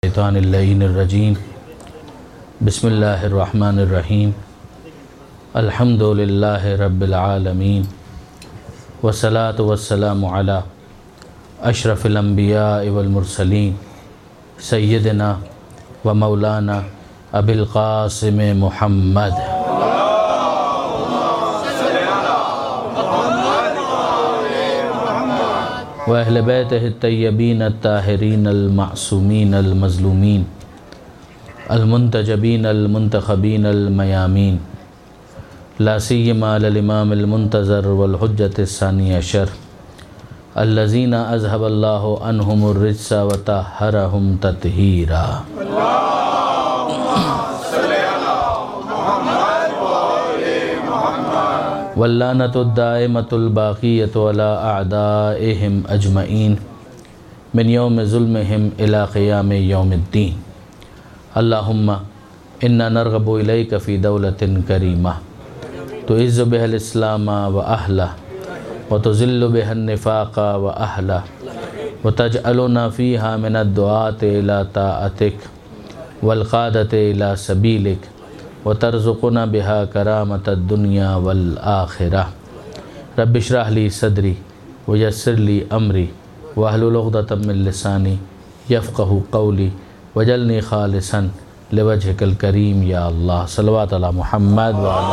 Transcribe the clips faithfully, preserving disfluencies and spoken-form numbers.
الشیطان اللعین الرجیم بسم اللہ الرحمن الرحیم الحمد للہ رب العالمین والصلاة والسلام علی اشرف الانبیاء والمرسلین سیدنا و مولانا ابی القاسم محمد وأهل بيته الطيبين الطاهرين المعصومين المظلومين المنتجبين المنتخبين الميامين لا سيما للإمام المنتظر والحجة الثاني عشر الذين أذهب الله عنهم الرجس وطهرهم تطهيرا واللعنة الدائمة الباقية على أعدائهم أجمعين من يوم ظلمهم إلى قيام يوم الدين اللهم إنا نرغب إليك في دولة كريمة تعز بها الإسلام وأهله وتذل بها النفاق وأهله وتجعلنا فيها من الدعاة إلى طاعتك والقادة إلى سبيلك وترزقنا بها كرامة الدنيا والآخرة رب اشرح لي صدري ويسر لي أمري واحلل عقدة من لساني يفقهوا قولي واجعلني خالصا لوجهك الكريم يا الله صلوات على محمد وعلى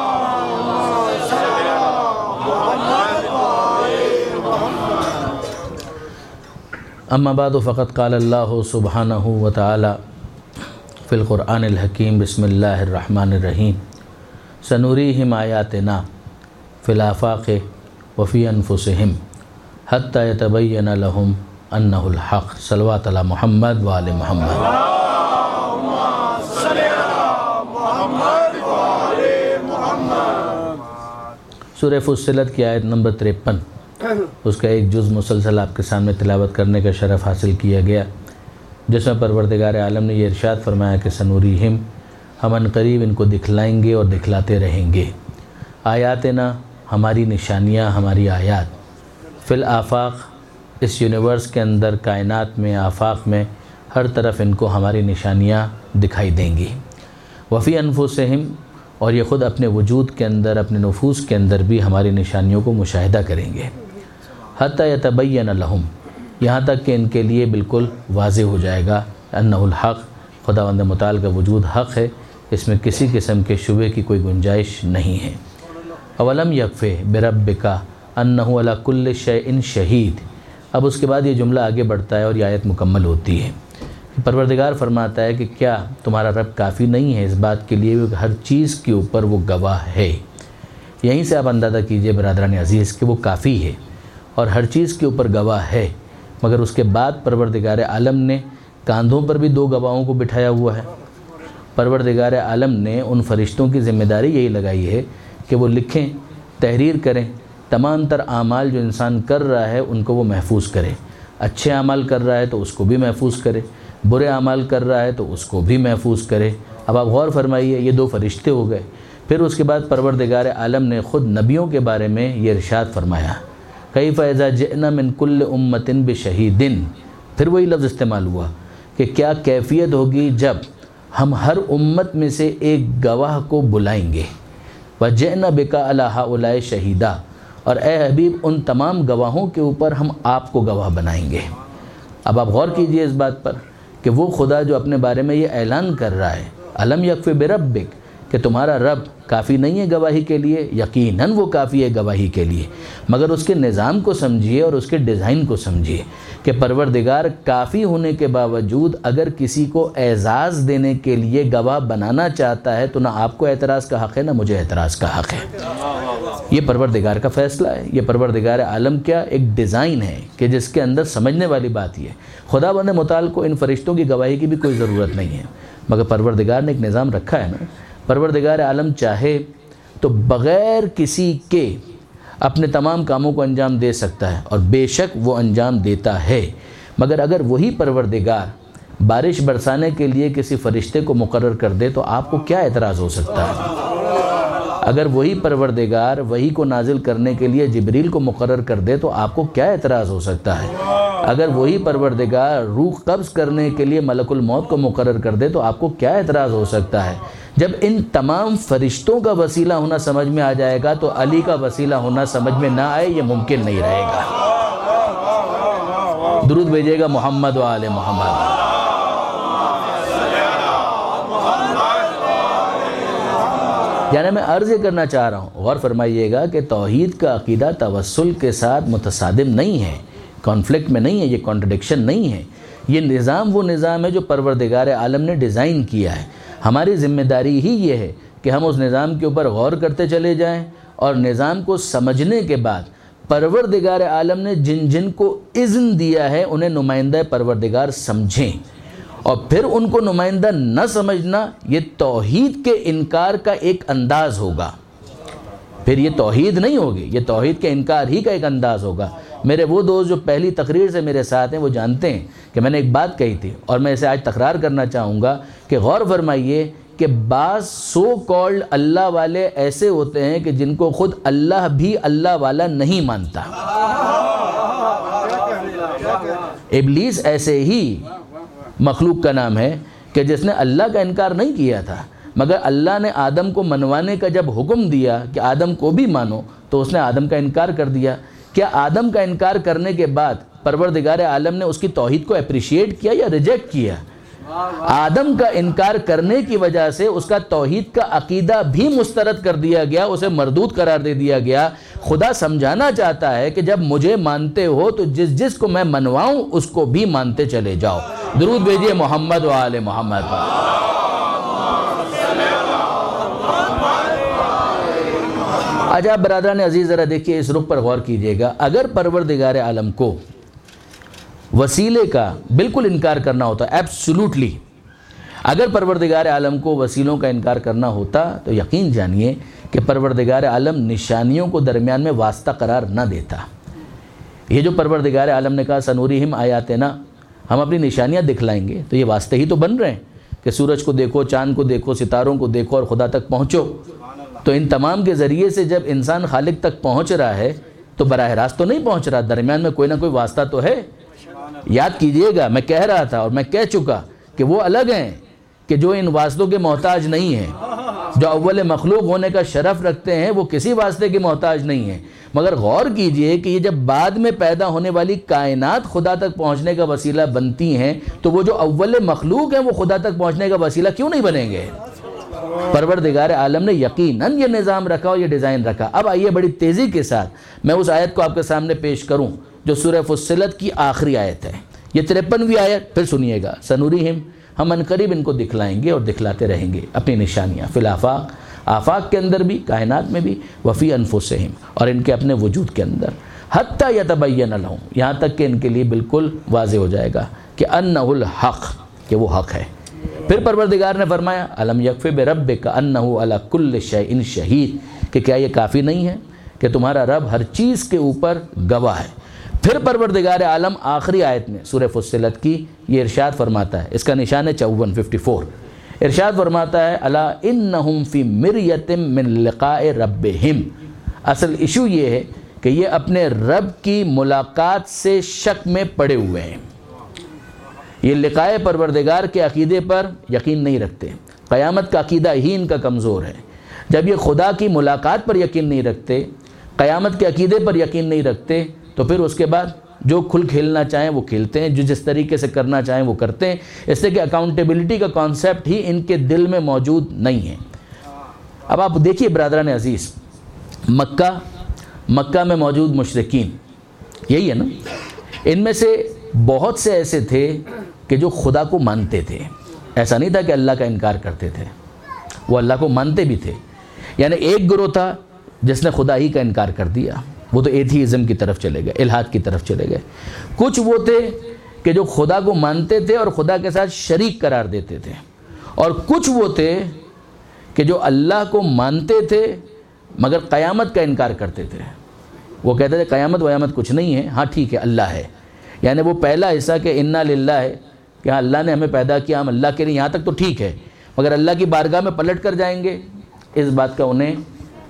أما بعد فقد قال الله سبحانه وتعالى فی القرآن الحکیم بسم اللہ الرحمن الرحیم سنوریہم آیاتنا فی الآفاق وفی انفسہم حتی یتبین لہم انہ الحق صلوات علی محمد وآل محمد سورہ فصلت کی آیت نمبر تریپن اس کا ایک جز مسلسل آپ کے سامنے تلاوت کرنے کا شرف حاصل کیا گیا، جس میں پروردگار عالم نے یہ ارشاد فرمایا کہ سنوریہم ہم ان قریب ان کو دکھلائیں گے اور دکھلاتے رہیں گے، آیاتنا ہماری نشانیاں، ہماری آیات، فی الآفاق اس یونیورس کے اندر، کائنات میں، آفاق میں، ہر طرف ان کو ہماری نشانیاں دکھائی دیں گی، وفی انفسہم اور یہ خود اپنے وجود کے اندر، اپنے نفوس کے اندر بھی ہماری نشانیوں کو مشاہدہ کریں گے، حتی یتبین لہم یہاں تک کہ ان کے لیے بالکل واضح ہو جائے گا انہ الحق خداوند متعال کا وجود حق ہے، اس میں کسی قسم کے شبہ کی کوئی گنجائش نہیں ہے۔ اولم یکفی بربک انہ علی کل شیء شہید، اب اس کے بعد یہ جملہ آگے بڑھتا ہے اور یہ آیت مکمل ہوتی ہے۔ پروردگار فرماتا ہے کہ کیا تمہارا رب کافی نہیں ہے اس بات کے لیے کہ ہر چیز کے اوپر وہ گواہ ہے؟ یہیں سے آپ اندازہ کیجئے برادران عزیز کہ وہ کافی ہے اور ہر چیز کے اوپر گواہ ہے، مگر اس کے بعد پروردگار عالم نے کاندھوں پر بھی دو گواہوں کو بٹھایا ہوا ہے۔ پروردگار عالم نے ان فرشتوں کی ذمہ داری یہی لگائی ہے کہ وہ لکھیں، تحریر کریں، تمام تر اعمال جو انسان کر رہا ہے ان کو وہ محفوظ کرے، اچھے اعمال کر رہا ہے تو اس کو بھی محفوظ کرے، برے اعمال کر رہا ہے تو اس کو بھی محفوظ کرے۔ اب آپ غور فرمائیے، یہ دو فرشتے ہو گئے۔ پھر اس کے بعد پروردگار عالم نے خود نبیوں کے بارے میں یہ ارشاد فرمایا، کیف اذا جئنا من کل امت بشہید، پھر وہی لفظ استعمال ہوا کہ کیا کیفیت ہوگی جب ہم ہر امت میں سے ایک گواہ کو بلائیں گے، وجئنا بک علی ہؤلاء شہیدا، اور اے حبیب ان تمام گواہوں کے اوپر ہم آپ کو گواہ بنائیں گے۔ اب آپ غور کیجئے اس بات پر کہ وہ خدا جو اپنے بارے میں یہ اعلان کر رہا ہے الم یکفی بربک کہ تمہارا رب کافی نہیں ہے گواہی کے لیے، یقیناً وہ کافی ہے گواہی کے لیے، مگر اس کے نظام کو سمجھیے اور اس کے ڈیزائن کو سمجھیے کہ پروردگار کافی ہونے کے باوجود اگر کسی کو اعزاز دینے کے لیے گواہ بنانا چاہتا ہے تو نہ آپ کو اعتراض کا حق ہے نہ مجھے اعتراض کا حق ہے۔ یہ پروردگار کا فیصلہ ہے، یہ پروردگار عالم کیا ایک ڈیزائن ہے کہ جس کے اندر سمجھنے والی بات یہ ہے۔ خداوند متعال کو ان فرشتوں کی گواہی کی بھی کوئی ضرورت نہیں ہے، مگر پروردگار نے ایک نظام رکھا ہے نا۔ پروردگار عالم چاہے تو بغیر کسی کے اپنے تمام کاموں کو انجام دے سکتا ہے، اور بے شک وہ انجام دیتا ہے، مگر اگر وہی پروردگار بارش برسانے کے لیے کسی فرشتے کو مقرر کر دے تو آپ کو کیا اعتراض ہو سکتا ہے؟ اگر وہی پروردگار وہی کو نازل کرنے کے لیے جبریل کو مقرر کر دے تو آپ کو کیا اعتراض ہو سکتا ہے؟ اگر وہی پروردگار روح قبض کرنے کے لیے ملک الموت کو مقرر کر دے تو آپ کو کیا اعتراض ہو سکتا ہے؟ جب ان تمام فرشتوں کا وسیلہ ہونا سمجھ میں آ جائے گا تو علی کا وسیلہ ہونا سمجھ میں نہ آئے یہ ممکن نہیں رہے گا۔ درود بھیجیے گا محمد و آل محمد۔ یعنی میں عرض یہ کرنا چاہ رہا ہوں، غور فرمائیے گا کہ توحید کا عقیدہ توسل کے ساتھ متصادم نہیں ہے، کانفلکٹ میں نہیں ہے، یہ کانٹرڈکشن نہیں ہے۔ یہ نظام وہ نظام ہے جو پروردگار عالم نے ڈیزائن کیا ہے۔ ہماری ذمہ داری ہی یہ ہے کہ ہم اس نظام کے اوپر غور کرتے چلے جائیں اور نظام کو سمجھنے کے بعد پروردگار عالم نے جن جن کو اذن دیا ہے انہیں نمائندہ پروردگار سمجھیں، اور پھر ان کو نمائندہ نہ سمجھنا یہ توحید کے انکار کا ایک انداز ہوگا۔ پھر یہ توحید نہیں ہوگی، یہ توحید کے انکار ہی کا ایک انداز ہوگا۔ میرے وہ دوست جو پہلی تقریر سے میرے ساتھ ہیں وہ جانتے ہیں کہ میں نے ایک بات کہی تھی اور میں اسے آج تکرار کرنا چاہوں گا کہ غور فرمائیے کہ بعض سو کالڈ اللہ والے ایسے ہوتے ہیں کہ جن کو خود اللہ بھی اللہ والا نہیں مانتا۔ ابلیس ایسے ہی مخلوق کا نام ہے کہ جس نے اللہ کا انکار نہیں کیا تھا، مگر اللہ نے آدم کو منوانے کا جب حکم دیا کہ آدم کو بھی مانو تو اس نے آدم کا انکار کر دیا۔ کیا آدم کا انکار کرنے کے بعد پروردگار عالم نے اس کی توحید کو اپریشیٹ کیا یا ریجیکٹ کیا؟ آدم کا انکار کرنے کی وجہ سے اس کا توحید کا عقیدہ بھی مسترد کر دیا گیا، اسے مردود قرار دے دیا گیا۔ خدا سمجھانا چاہتا ہے کہ جب مجھے مانتے ہو تو جس جس کو میں منواؤں اس کو بھی مانتے چلے جاؤ۔ درود بھیجئے محمد و آل محمد۔ آج آپ برادران عزیز ذرا دیکھیے، اس رخ پر غور کیجئے گا۔ اگر پروردگار عالم کو وسیلے کا بالکل انکار کرنا ہوتا، ایبسولوٹلی اگر پروردگار عالم کو وسیلوں کا انکار کرنا ہوتا تو یقین جانیے کہ پروردگار عالم نشانیوں کو درمیان میں واسطہ قرار نہ دیتا۔ یہ جو پروردگار عالم نے کہا سنوریہم آیاتنا، ہم اپنی نشانیاں دکھلائیں گے، تو یہ واسطے ہی تو بن رہے ہیں کہ سورج کو دیکھو، چاند کو دیکھو، ستاروں کو دیکھو اور خدا تک پہنچو۔ تو ان تمام کے ذریعے سے جب انسان خالق تک پہنچ رہا ہے تو براہ راست تو نہیں پہنچ رہا، درمیان میں کوئی نہ کوئی واسطہ تو ہے۔ یاد کیجئے گا، میں کہہ رہا تھا اور میں کہہ چکا کہ وہ الگ ہیں کہ جو ان واسطوں کے محتاج نہیں ہیں، جو اول مخلوق ہونے کا شرف رکھتے ہیں وہ کسی واسطے کے محتاج نہیں ہیں۔ مگر غور کیجئے کہ یہ جب بعد میں پیدا ہونے والی کائنات خدا تک پہنچنے کا وسیلہ بنتی ہیں تو وہ جو اول مخلوق ہیں وہ خدا تک پہنچنے کا وسیلہ کیوں نہیں بنیں گے؟ پروردگار عالم نے یقیناً یہ نظام رکھا اور یہ ڈیزائن رکھا۔ اب آئیے بڑی تیزی کے ساتھ میں اس آیت کو آپ کے سامنے پیش کروں جو سورہ فصلت کی آخری آیت ہے، یہ تریپنویں آیت۔ پھر سنیے گا، سنوریہم، ہم عنقریب ان کو دکھلائیں گے اور دکھلاتے رہیں گے اپنی نشانیاں، فی الآفاق، آفاق کے اندر بھی، کائنات میں بھی، وفی انفسہم، اور ان کے اپنے وجود کے اندر، حتی یتبین لہم، یہاں تک کہ ان کے لیے بالکل واضح ہو جائے گا کہ انہ الحق، کہ وہ حق ہے۔ پھر پروردگار نے فرمایا الم یکفی بربک انہ علی کل شیء شہید، کہ کیا یہ کافی نہیں ہے کہ تمہارا رب ہر چیز کے اوپر گواہ ہے۔ پھر پروردگار عالم آخری آیت میں سورہ فصلت کی یہ ارشاد فرماتا ہے، اس کا نشان ہے چون ففٹی فور، ارشاد فرماتا ہے الا انہم فی مریۃ من لقاء ربہم۔ اصل ایشو یہ ہے کہ یہ اپنے رب کی ملاقات سے شک میں پڑے ہوئے ہیں، یہ لقاء پروردگار کے عقیدے پر یقین نہیں رکھتے، قیامت کا عقیدہ ہی ان کا کمزور ہے۔ جب یہ خدا کی ملاقات پر یقین نہیں رکھتے، قیامت کے عقیدے پر یقین نہیں رکھتے، تو پھر اس کے بعد جو کھل کھیلنا چاہیں وہ کھیلتے ہیں، جو جس طریقے سے کرنا چاہیں وہ کرتے ہیں، اس سے کہ اکاؤنٹیبلٹی کا کانسیپٹ ہی ان کے دل میں موجود نہیں ہے۔ اب آپ دیکھیے برادران عزیز، مکہ مکہ میں موجود مشرکین یہی ہے نا، ان میں سے بہت سے ایسے تھے کہ جو خدا کو مانتے تھے، ایسا نہیں تھا کہ اللہ کا انکار کرتے تھے، وہ اللہ کو مانتے بھی تھے۔ یعنی ایک گروہ تھا جس نے خدا ہی کا انکار کر دیا، وہ تو ایتھیزم کی طرف چلے گئے، الحاد کی طرف چلے گئے۔ کچھ وہ تھے کہ جو خدا کو مانتے تھے اور خدا کے ساتھ شریک قرار دیتے تھے، اور کچھ وہ تھے کہ جو اللہ کو مانتے تھے مگر قیامت کا انکار کرتے تھے۔ وہ کہتے تھے قیامت ویامت کچھ نہیں ہے، ہاں ٹھیک ہے اللہ ہے، یعنی وہ پہلا حصہ کہ انا للہ ہے کہ ہاں اللہ نے ہمیں پیدا کیا، ہم اللہ کے لیے، یہاں تک تو ٹھیک ہے، مگر اللہ کی بارگاہ میں پلٹ کر جائیں گے، اس بات کا انہیں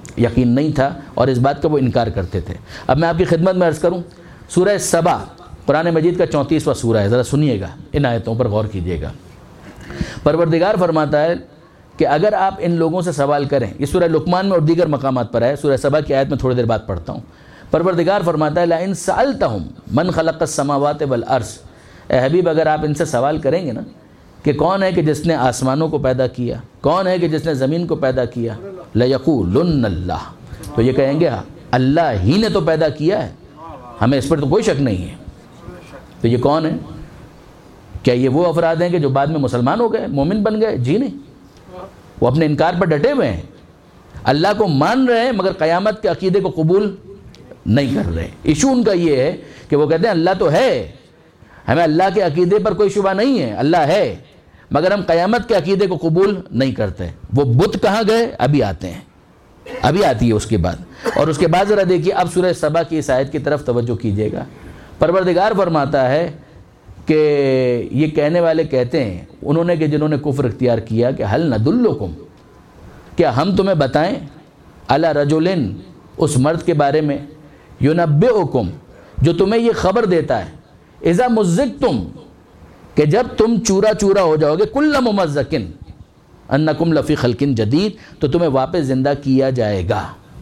یقین نہیں تھا اور اس بات کا وہ انکار کرتے تھے۔ اب میں آپ کی خدمت میں عرض کروں، سورہ سبا قرآن مجید کا چونتیسواں سورہ ہے، ذرا سنیے گا، ان آیتوں پر غور کیجیے گا۔ پروردگار فرماتا ہے کہ اگر آپ ان لوگوں سے سوال کریں، یہ سورہ لقمان میں اور دیگر مقامات پر ہے، سورہ سبا کی آیت میں تھوڑی دیر بعد پڑھتا ہوں۔ پروردگار فرماتا ہے لَإِن سَأَلْتَهُمْ مَنْ خَلَقَ السَّمَاوَاتِ وَالْأَرْضِ، اے حبیب اگر آپ ان سے سوال کریں گے نا کہ کون ہے کہ جس نے آسمانوں کو پیدا کیا، کون ہے کہ جس نے زمین کو پیدا کیا، لَيَقُولُنَّ اللَّهُ، تو یہ کہیں گے اللہ ہی نے تو پیدا کیا ہے، ہمیں اس پر تو کوئی شک نہیں ہے۔ تو یہ کون ہے؟ کیا یہ وہ افراد ہیں کہ جو بعد میں مسلمان ہو گئے، مومن بن گئے؟ جی نہیں، وہ اپنے انکار پر ڈٹے ہوئے ہیں، اللہ کو مان رہے ہیں مگر قیامت کے عقیدے کو قبول نہیں کر رہے۔ ایشو ان کا یہ ہے کہ وہ کہتے ہیں اللہ تو ہے، ہمیں اللہ کے عقیدے پر کوئی شبہ نہیں ہے، اللہ ہے، مگر ہم قیامت کے عقیدے کو قبول نہیں کرتے۔ وہ بت کہاں گئے؟ ابھی آتے ہیں، ابھی آتی ہے اس کے بعد۔ اور اس کے بعد ذرا دیکھیے اب سورہ سبا کی اس آیت کی طرف توجہ کیجیے گا۔ پروردگار فرماتا ہے کہ یہ کہنے والے کہتے ہیں انہوں نے کہ جنہوں نے کفر اختیار کیا کہ حل ندلکم، کیا ہم تمہیں بتائیں، علی رجلن، اس مرد کے بارے میں، ینبئکم، جو تمہیں یہ خبر دیتا ہے، اذا مزقتم، کہ جب تم چورا چورا ہو جاؤ گے، کل ممزقن انکم لفی خلق جدید، تو تمہیں واپس زندہ کیا جائے گا۔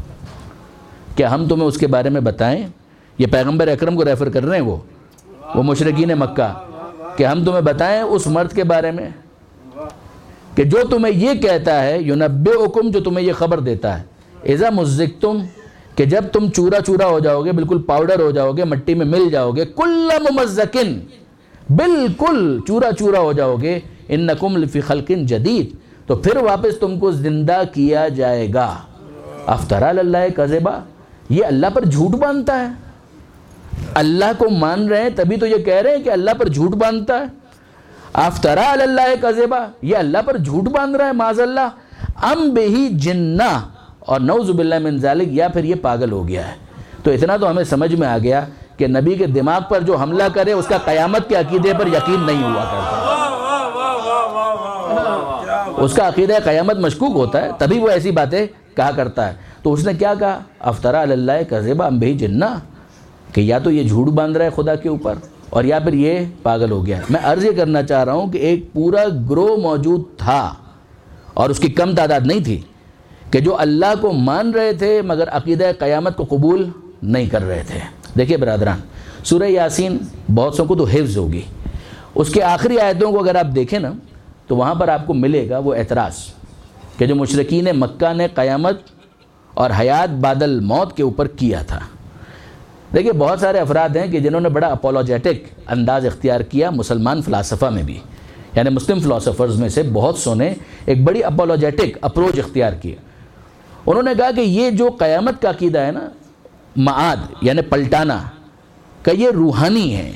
کیا ہم تمہیں اس کے بارے میں بتائیں؟ یہ پیغمبر اکرم کو ریفر کر رہے ہیں وہ وہ مشرکین مکہ، کہ ہم تمہیں بتائیں اس مرد کے بارے میں کہ جو تمہیں یہ کہتا ہے، ینبئکم، جو تمہیں یہ خبر دیتا ہے، اذا مزقتم، کہ جب تم چورا چورا ہو جاؤ گے، بالکل پاؤڈر ہو جاؤ گے، مٹی میں مل جاؤ گے، کل ممزقن، بالکل چورا چورا ہو جاؤ گے، انکم لفی خلق جدید، تو پھر واپس تم کو زندہ کیا جائے گا۔ افترا علی اللہ کذبا، یہ اللہ پر جھوٹ باندھتا ہے، اللہ کو مان رہے ہیں تبھی تو یہ کہہ رہے ہیں کہ اللہ پر جھوٹ باندھتا ہے۔ افترا علی اللہ کذبا، یہ اللہ پر جھوٹ باندھ رہا ہے معاذ اللہ، ام بہی جنہ، اور نعوذ باللہ من ذالک، یا پھر یہ پاگل ہو گیا ہے۔ تو اتنا تو ہمیں سمجھ میں آ گیا کہ نبی کے دماغ پر جو حملہ کرے اس کا قیامت کے عقیدے پر یقین نہیں ہوا کرتا، اس کا عقیدہ قیامت مشکوک ہوتا ہے، تبھی وہ ایسی باتیں کہا کرتا ہے۔ تو اس نے کیا کہا؟ افترا علی اللہ کذبا ام بہی جنہ، کہ یا تو یہ جھوٹ باندھ رہا ہے خدا کے اوپر، اور یا پھر یہ پاگل ہو گیا۔ میں عرض یہ کرنا چاہ رہا ہوں کہ ایک پورا گروہ موجود تھا، اور اس کی کم تعداد نہیں تھی، کہ جو اللہ کو مان رہے تھے مگر عقیدہ قیامت کو قبول نہیں کر رہے تھے۔ دیکھیے برادران، سورہ یاسین بہت سو کو تو حفظ ہوگی، اس کے آخری آیتوں کو اگر آپ دیکھیں نا تو وہاں پر آپ کو ملے گا وہ اعتراض کہ جو مشرکین مکہ نے قیامت اور حیات بعد الموت کے اوپر کیا تھا۔ دیکھیے بہت سارے افراد ہیں کہ جنہوں نے بڑا اپولوجیٹک انداز اختیار کیا، مسلمان فلاسفہ میں بھی، یعنی مسلم فلاسفرز میں سے بہت سو نے ایک بڑی اپولوجیٹک اپروچ اختیار کیا۔ انہوں نے کہا کہ یہ جو قیامت کا عقیدہ ہے نا، معاد یعنی پلٹانا، کہ یہ روحانی ہے،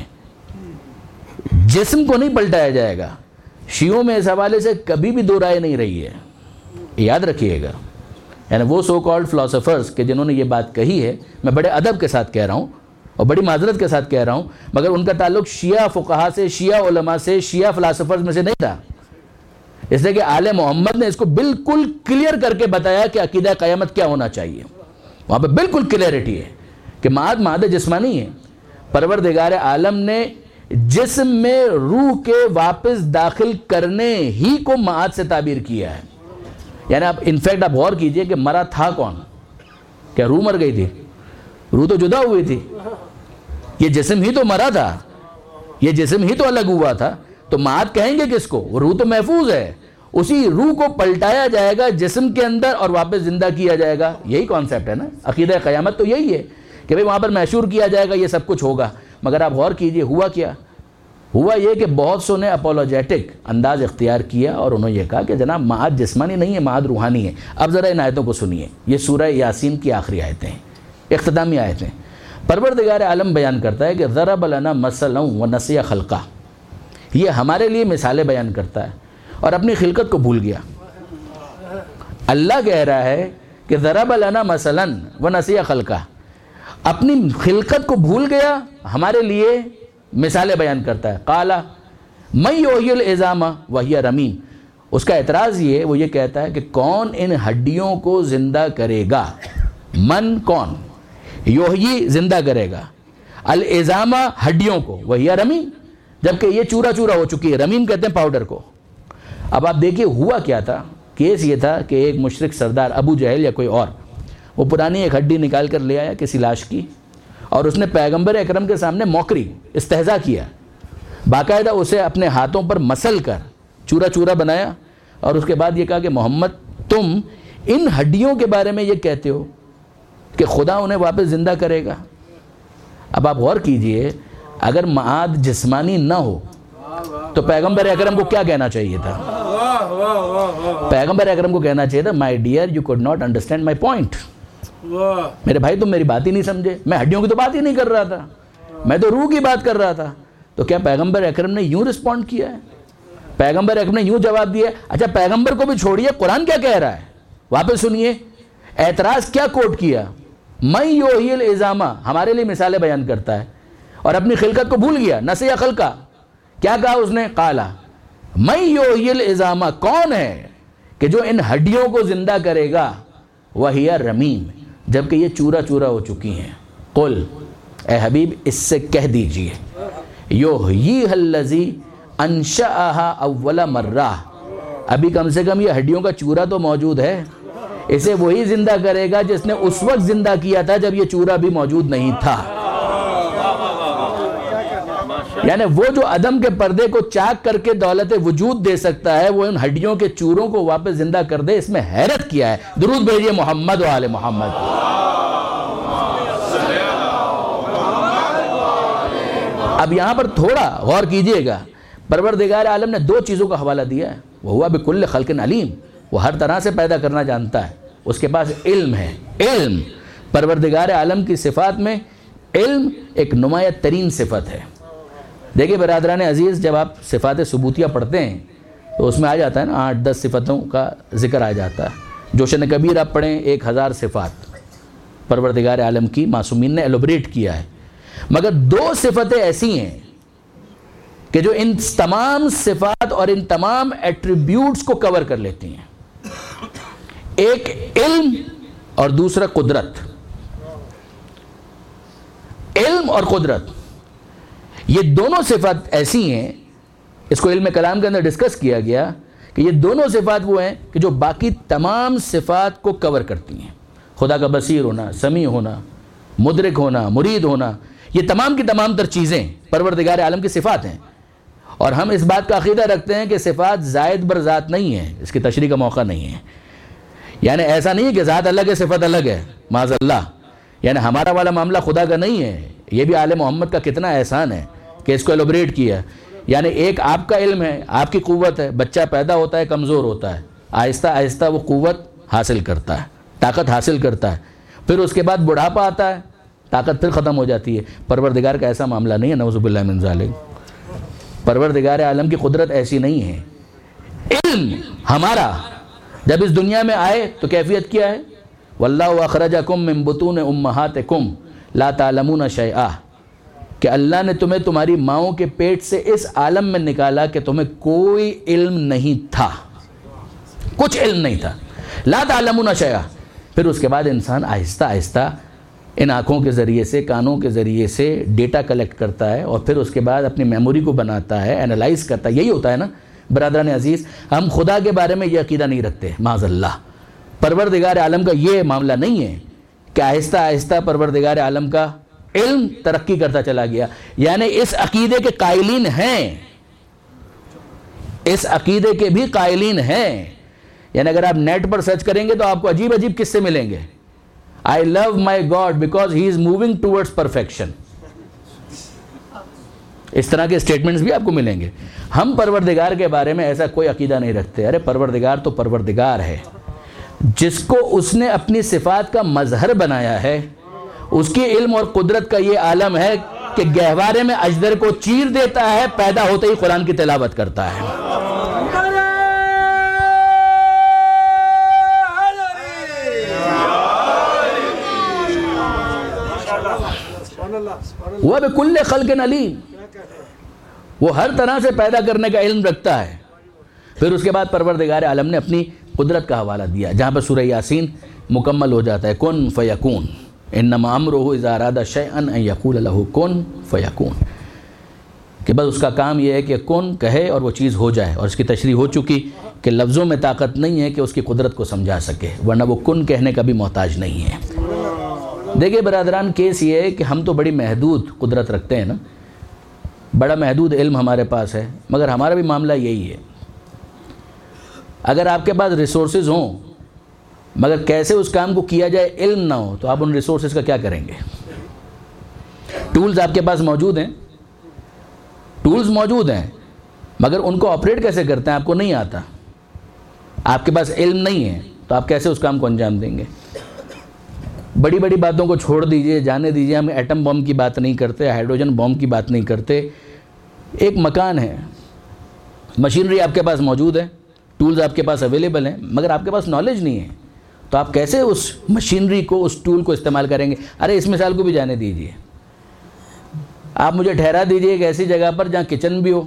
جسم کو نہیں پلٹایا جائے گا۔ شیعوں میں اس حوالے سے کبھی بھی دو رائے نہیں رہی ہے، یاد رکھیے گا۔ یعنی وہ سو کالڈ فلاسفرز کہ جنہوں نے یہ بات کہی ہے، میں بڑے ادب کے ساتھ کہہ رہا ہوں اور بڑی معذرت کے ساتھ کہہ رہا ہوں، مگر ان کا تعلق شیعہ فقہا سے، شیعہ علماء سے، شیعہ فلاسفرز میں سے نہیں تھا، اس لیے کہ آل محمد نے اس کو بالکل کلیئر کر کے بتایا کہ عقیدہ قیامت کیا ہونا چاہیے۔ وہاں پہ بالکل کلیئرٹی ہے کہ معاد مادہ جسمانی ہے، پروردگار عالم نے جسم میں روح کے واپس داخل کرنے ہی کو معاد سے تعبیر کیا ہے۔ یعنی آپ انفیکٹ آپ غور کیجئے کہ مرا تھا کون؟ کیا روح مر گئی تھی؟ روح تو جدا ہوئی تھی، یہ جسم ہی تو مرا تھا، یہ جسم ہی تو الگ ہوا تھا، تو معاد کہیں گے کس کو؟ روح تو محفوظ ہے، اسی روح کو پلٹایا جائے گا جسم کے اندر اور واپس زندہ کیا جائے گا۔ یہی کانسیپٹ ہے نا عقیدہ قیامت، تو یہی ہے کہ بھئی وہاں پر محشور کیا جائے گا، یہ سب کچھ ہوگا۔ مگر آپ غور کیجئے ہوا کیا؟ ہوا یہ کہ بہت سو نے اپولوجیٹک انداز اختیار کیا اور انہوں نے یہ کہا کہ جناب معاد جسمانی نہیں ہے، معاد روحانی ہے۔ اب ذرا ان آیتوں کو سنیے، یہ سورہ یاسین کی آخری آیتیں ہیں، اختتامی آیتیں۔ پروردگار عالم بیان کرتا ہے کہ ضرب لنا مثلا ونسی خلقہ، یہ ہمارے لیے مثالیں بیان کرتا ہے اور اپنی خلقت کو بھول گیا۔ اللہ کہہ رہا ہے کہ ضرب لنا مثلا ونسی خلقہ، اپنی خلقت کو بھول گیا، ہمارے لیے مثالیں بیان کرتا ہے۔ قال من یحیی العظام وہی رمیم، اس کا اعتراض یہ وہ یہ کہتا ہے کہ کون ان ہڈیوں کو زندہ کرے گا؟ من کون؟ یحیی زندہ کرے گا، العظام ہڈیوں کو، وہی رمیم، جبکہ یہ چورا چورا ہو چکی ہے۔ رمیم کہتے ہیں پاؤڈر کو۔ اب آپ دیکھیے ہوا کیا تھا، کیس یہ تھا کہ ایک مشرک سردار ابو جہل یا کوئی اور وہ پرانی ایک ہڈی نکال کر لے آیا کسی لاش کی، اور اس نے پیغمبر اکرم کے سامنے موکری استہزاء کیا، باقاعدہ اسے اپنے ہاتھوں پر مسل کر چورا چورا بنایا، اور اس کے بعد یہ کہا کہ محمد تم ان ہڈیوں کے بارے میں یہ کہتے ہو کہ خدا انہیں واپس زندہ کرے گا۔ اب آپ غور کیجئے، اگر معاد جسمانی نہ ہو تو پیغمبر اکرم کو کیا کہنا چاہیے تھا؟ پیغمبر اکرم کو کہنا چاہیے تھا my dear you could not understand my point, میرے بھائی تم میری بات ہی نہیں سمجھے، میں ہڈیوں کی تو بات ہی نہیں کر رہا تھا، میں تو روح کی بات کر رہا تھا۔ تو کیا پیغمبر اکرم نے یوں رسپونڈ کیا ہے؟ پیغمبر اکرم نے یوں جواب دیا ہے؟ اچھا پیغمبر کو بھی چھوڑیے، قرآن کیا کہہ رہا ہے واپس سنیے، اعتراض کیا کوٹ کیا؟ من یحیی العظام ہمارے لیے مثالیں بیان کرتا ہے، اور اپنی خلقت کو بھول گیا، نسیٰ خلقہ۔ کیا کہا اس نے؟ قالا من یحیی العظام، کون ہے کہ جو ان ہڈیوں کو زندہ کرے گا؟ وہی رمیم، جبکہ یہ چورا چورا ہو چکی ہیں۔ قل اے حبیب اس سے کہہ دیجئے یحییھا الذی انشأھا اول مرہ، ابھی کم سے کم یہ ہڈیوں کا چورا تو موجود ہے، اسے وہی زندہ کرے گا جس نے اس وقت زندہ کیا تھا جب یہ چورا بھی موجود نہیں تھا۔ یعنی وہ جو عدم کے پردے کو چاک کر کے دولت وجود دے سکتا ہے، وہ ان ہڈیوں کے چوروں کو واپس زندہ کر دے، اس میں حیرت کیا ہے۔ درود بھیجئے محمد و آل محمد۔ اب یہاں پر تھوڑا غور کیجئے گا، پروردگار عالم نے دو چیزوں کا حوالہ دیا ہے، وہ ہوا بکل خلق علیم، وہ ہر طرح سے پیدا کرنا جانتا ہے، اس کے پاس علم ہے۔ علم، پروردگار عالم کی صفات میں علم ایک نمایاں ترین صفت ہے۔ دیکھیں برادران عزیز، جب آپ صفات ثبوتیہ پڑھتے ہیں تو اس میں آ جاتا ہے نا آٹھ دس صفتوں کا ذکر آ جاتا ہے۔ جوشن کبیر آپ پڑھیں، ایک ہزار صفات پروردگار عالم کی معصومین نے ایلوبریٹ کیا ہے، مگر دو صفتیں ایسی ہیں کہ جو ان تمام صفات اور ان تمام ایٹریبیوٹس کو کور کر لیتی ہیں، ایک علم اور دوسرا قدرت۔ علم اور قدرت یہ دونوں صفات ایسی ہیں، اس کو علم کلام کے اندر ڈسکس کیا گیا کہ یہ دونوں صفات وہ ہیں کہ جو باقی تمام صفات کو کور کرتی ہیں۔ خدا کا بصیر ہونا، سمیع ہونا، مدرک ہونا، مرید ہونا، یہ تمام کی تمام تر چیزیں پروردگار عالم کی صفات ہیں، اور ہم اس بات کا عقیدہ رکھتے ہیں کہ صفات زائد بر ذات نہیں ہیں، اس کی تشریح کا موقع نہیں ہے۔ یعنی ایسا نہیں ہے کہ ذات الگ ہے صفت الگ ہے، معاذ اللہ، یعنی ہمارا والا معاملہ خدا کا نہیں ہے۔ یہ بھی آل محمد کا کتنا احسان ہے کہ اس کو ایلوبریٹ کیا۔ یعنی ایک آپ کا علم ہے، آپ کی قوت ہے، بچہ پیدا ہوتا ہے کمزور ہوتا ہے، آہستہ آہستہ وہ قوت حاصل کرتا ہے، طاقت حاصل کرتا ہے، پھر اس کے بعد بڑھاپا آتا ہے، طاقت پھر ختم ہو جاتی ہے۔ پروردگار کا ایسا معاملہ نہیں ہے، نعوذ باللہ من ذالک۔ پروردگار عالم کی قدرت ایسی نہیں ہے۔ علم ہمارا جب اس دنیا میں آئے تو کیفیت کیا ہے؟ واللہ اخرجکم من بطون امہاتکم لا تعلمون شیئا، کہ اللہ نے تمہیں تمہاری ماؤں کے پیٹ سے اس عالم میں نکالا کہ تمہیں کوئی علم نہیں تھا، کچھ علم نہیں تھا، لا تعلمون شیئا۔ پھر اس کے بعد انسان آہستہ آہستہ ان آنکھوں کے ذریعے سے، کانوں کے ذریعے سے ڈیٹا کلیکٹ کرتا ہے، اور پھر اس کے بعد اپنی میموری کو بناتا ہے، اینالائز کرتا ہے۔ یہی ہوتا ہے نا برادران عزیز، ہم خدا کے بارے میں یہ عقیدہ نہیں رکھتے معاذ اللہ۔ پروردگار عالم کا یہ معاملہ نہیں ہے کہ آہستہ آہستہ پروردگار عالم کا علم ترقی کرتا چلا گیا، یعنی اس عقیدے کے قائلین ہیں، اس عقیدے کے بھی قائلین ہیں۔ یعنی اگر آپ نیٹ پر سرچ کریں گے تو آپ کو عجیب عجیب قصے ملیں گے۔ I love my God because he is moving towards perfection، اس طرح کے سٹیٹمنٹس بھی آپ کو ملیں گے۔ ہم پروردگار کے بارے میں ایسا کوئی عقیدہ نہیں رکھتے۔ ارے پروردگار تو پروردگار ہے، جس کو اس نے اپنی صفات کا مظہر بنایا ہے، اس کی علم اور قدرت کا یہ عالم ہے کہ گہوارے میں اجدر کو چیر دیتا ہے، پیدا ہوتے ہی قرآن کی تلاوت کرتا ہے۔ وہ بکل خلق علیم، وہ ہر طرح سے پیدا کرنے کا علم رکھتا ہے۔ پھر اس کے بعد پروردگار عالم نے اپنی قدرت کا حوالہ دیا، جہاں پر سورہ یاسین مکمل ہو جاتا ہے، کن فیکون، انما امرہ اذا اراد شیئا ان یقول لہ کن فیکون، کہ بس اس کا کام یہ ہے کہ کن کہے اور وہ چیز ہو جائے۔ اور اس کی تشریح ہو چکی کہ لفظوں میں طاقت نہیں ہے کہ اس کی قدرت کو سمجھا سکے، ورنہ وہ کن کہنے کا بھی محتاج نہیں ہے۔ دیکھیے برادران، کیس یہ ہے کہ ہم تو بڑی محدود قدرت رکھتے ہیں نا، بڑا محدود علم ہمارے پاس ہے، مگر ہمارا بھی معاملہ یہی ہے۔ اگر آپ کے پاس ریسورسز ہوں مگر کیسے اس کام کو کیا جائے علم نہ ہو، تو آپ ان ریسورسز کا کیا کریں گے؟ ٹولز آپ کے پاس موجود ہیں، ٹولز موجود ہیں، مگر ان کو آپریٹ کیسے کرتے ہیں آپ کو نہیں آتا، آپ کے پاس علم نہیں ہے، تو آپ کیسے اس کام کو انجام دیں گے؟ بڑی بڑی باتوں کو چھوڑ دیجئے، جانے دیجئے، ہم ایٹم بم کی بات نہیں کرتے، ہائیڈروجن بم کی بات نہیں کرتے۔ ایک مکان ہے، مشینری آپ کے پاس موجود ہے، ٹولز آپ کے پاس اویلیبل ہیں، مگر آپ کے پاس نالج نہیں ہے، تو آپ کیسے اس مشینری کو، اس ٹول کو استعمال کریں گے؟ ارے اس مثال کو بھی جانے دیجئے، آپ مجھے ٹھہرا دیجئے ایک ایسی جگہ پر جہاں کچن بھی ہو،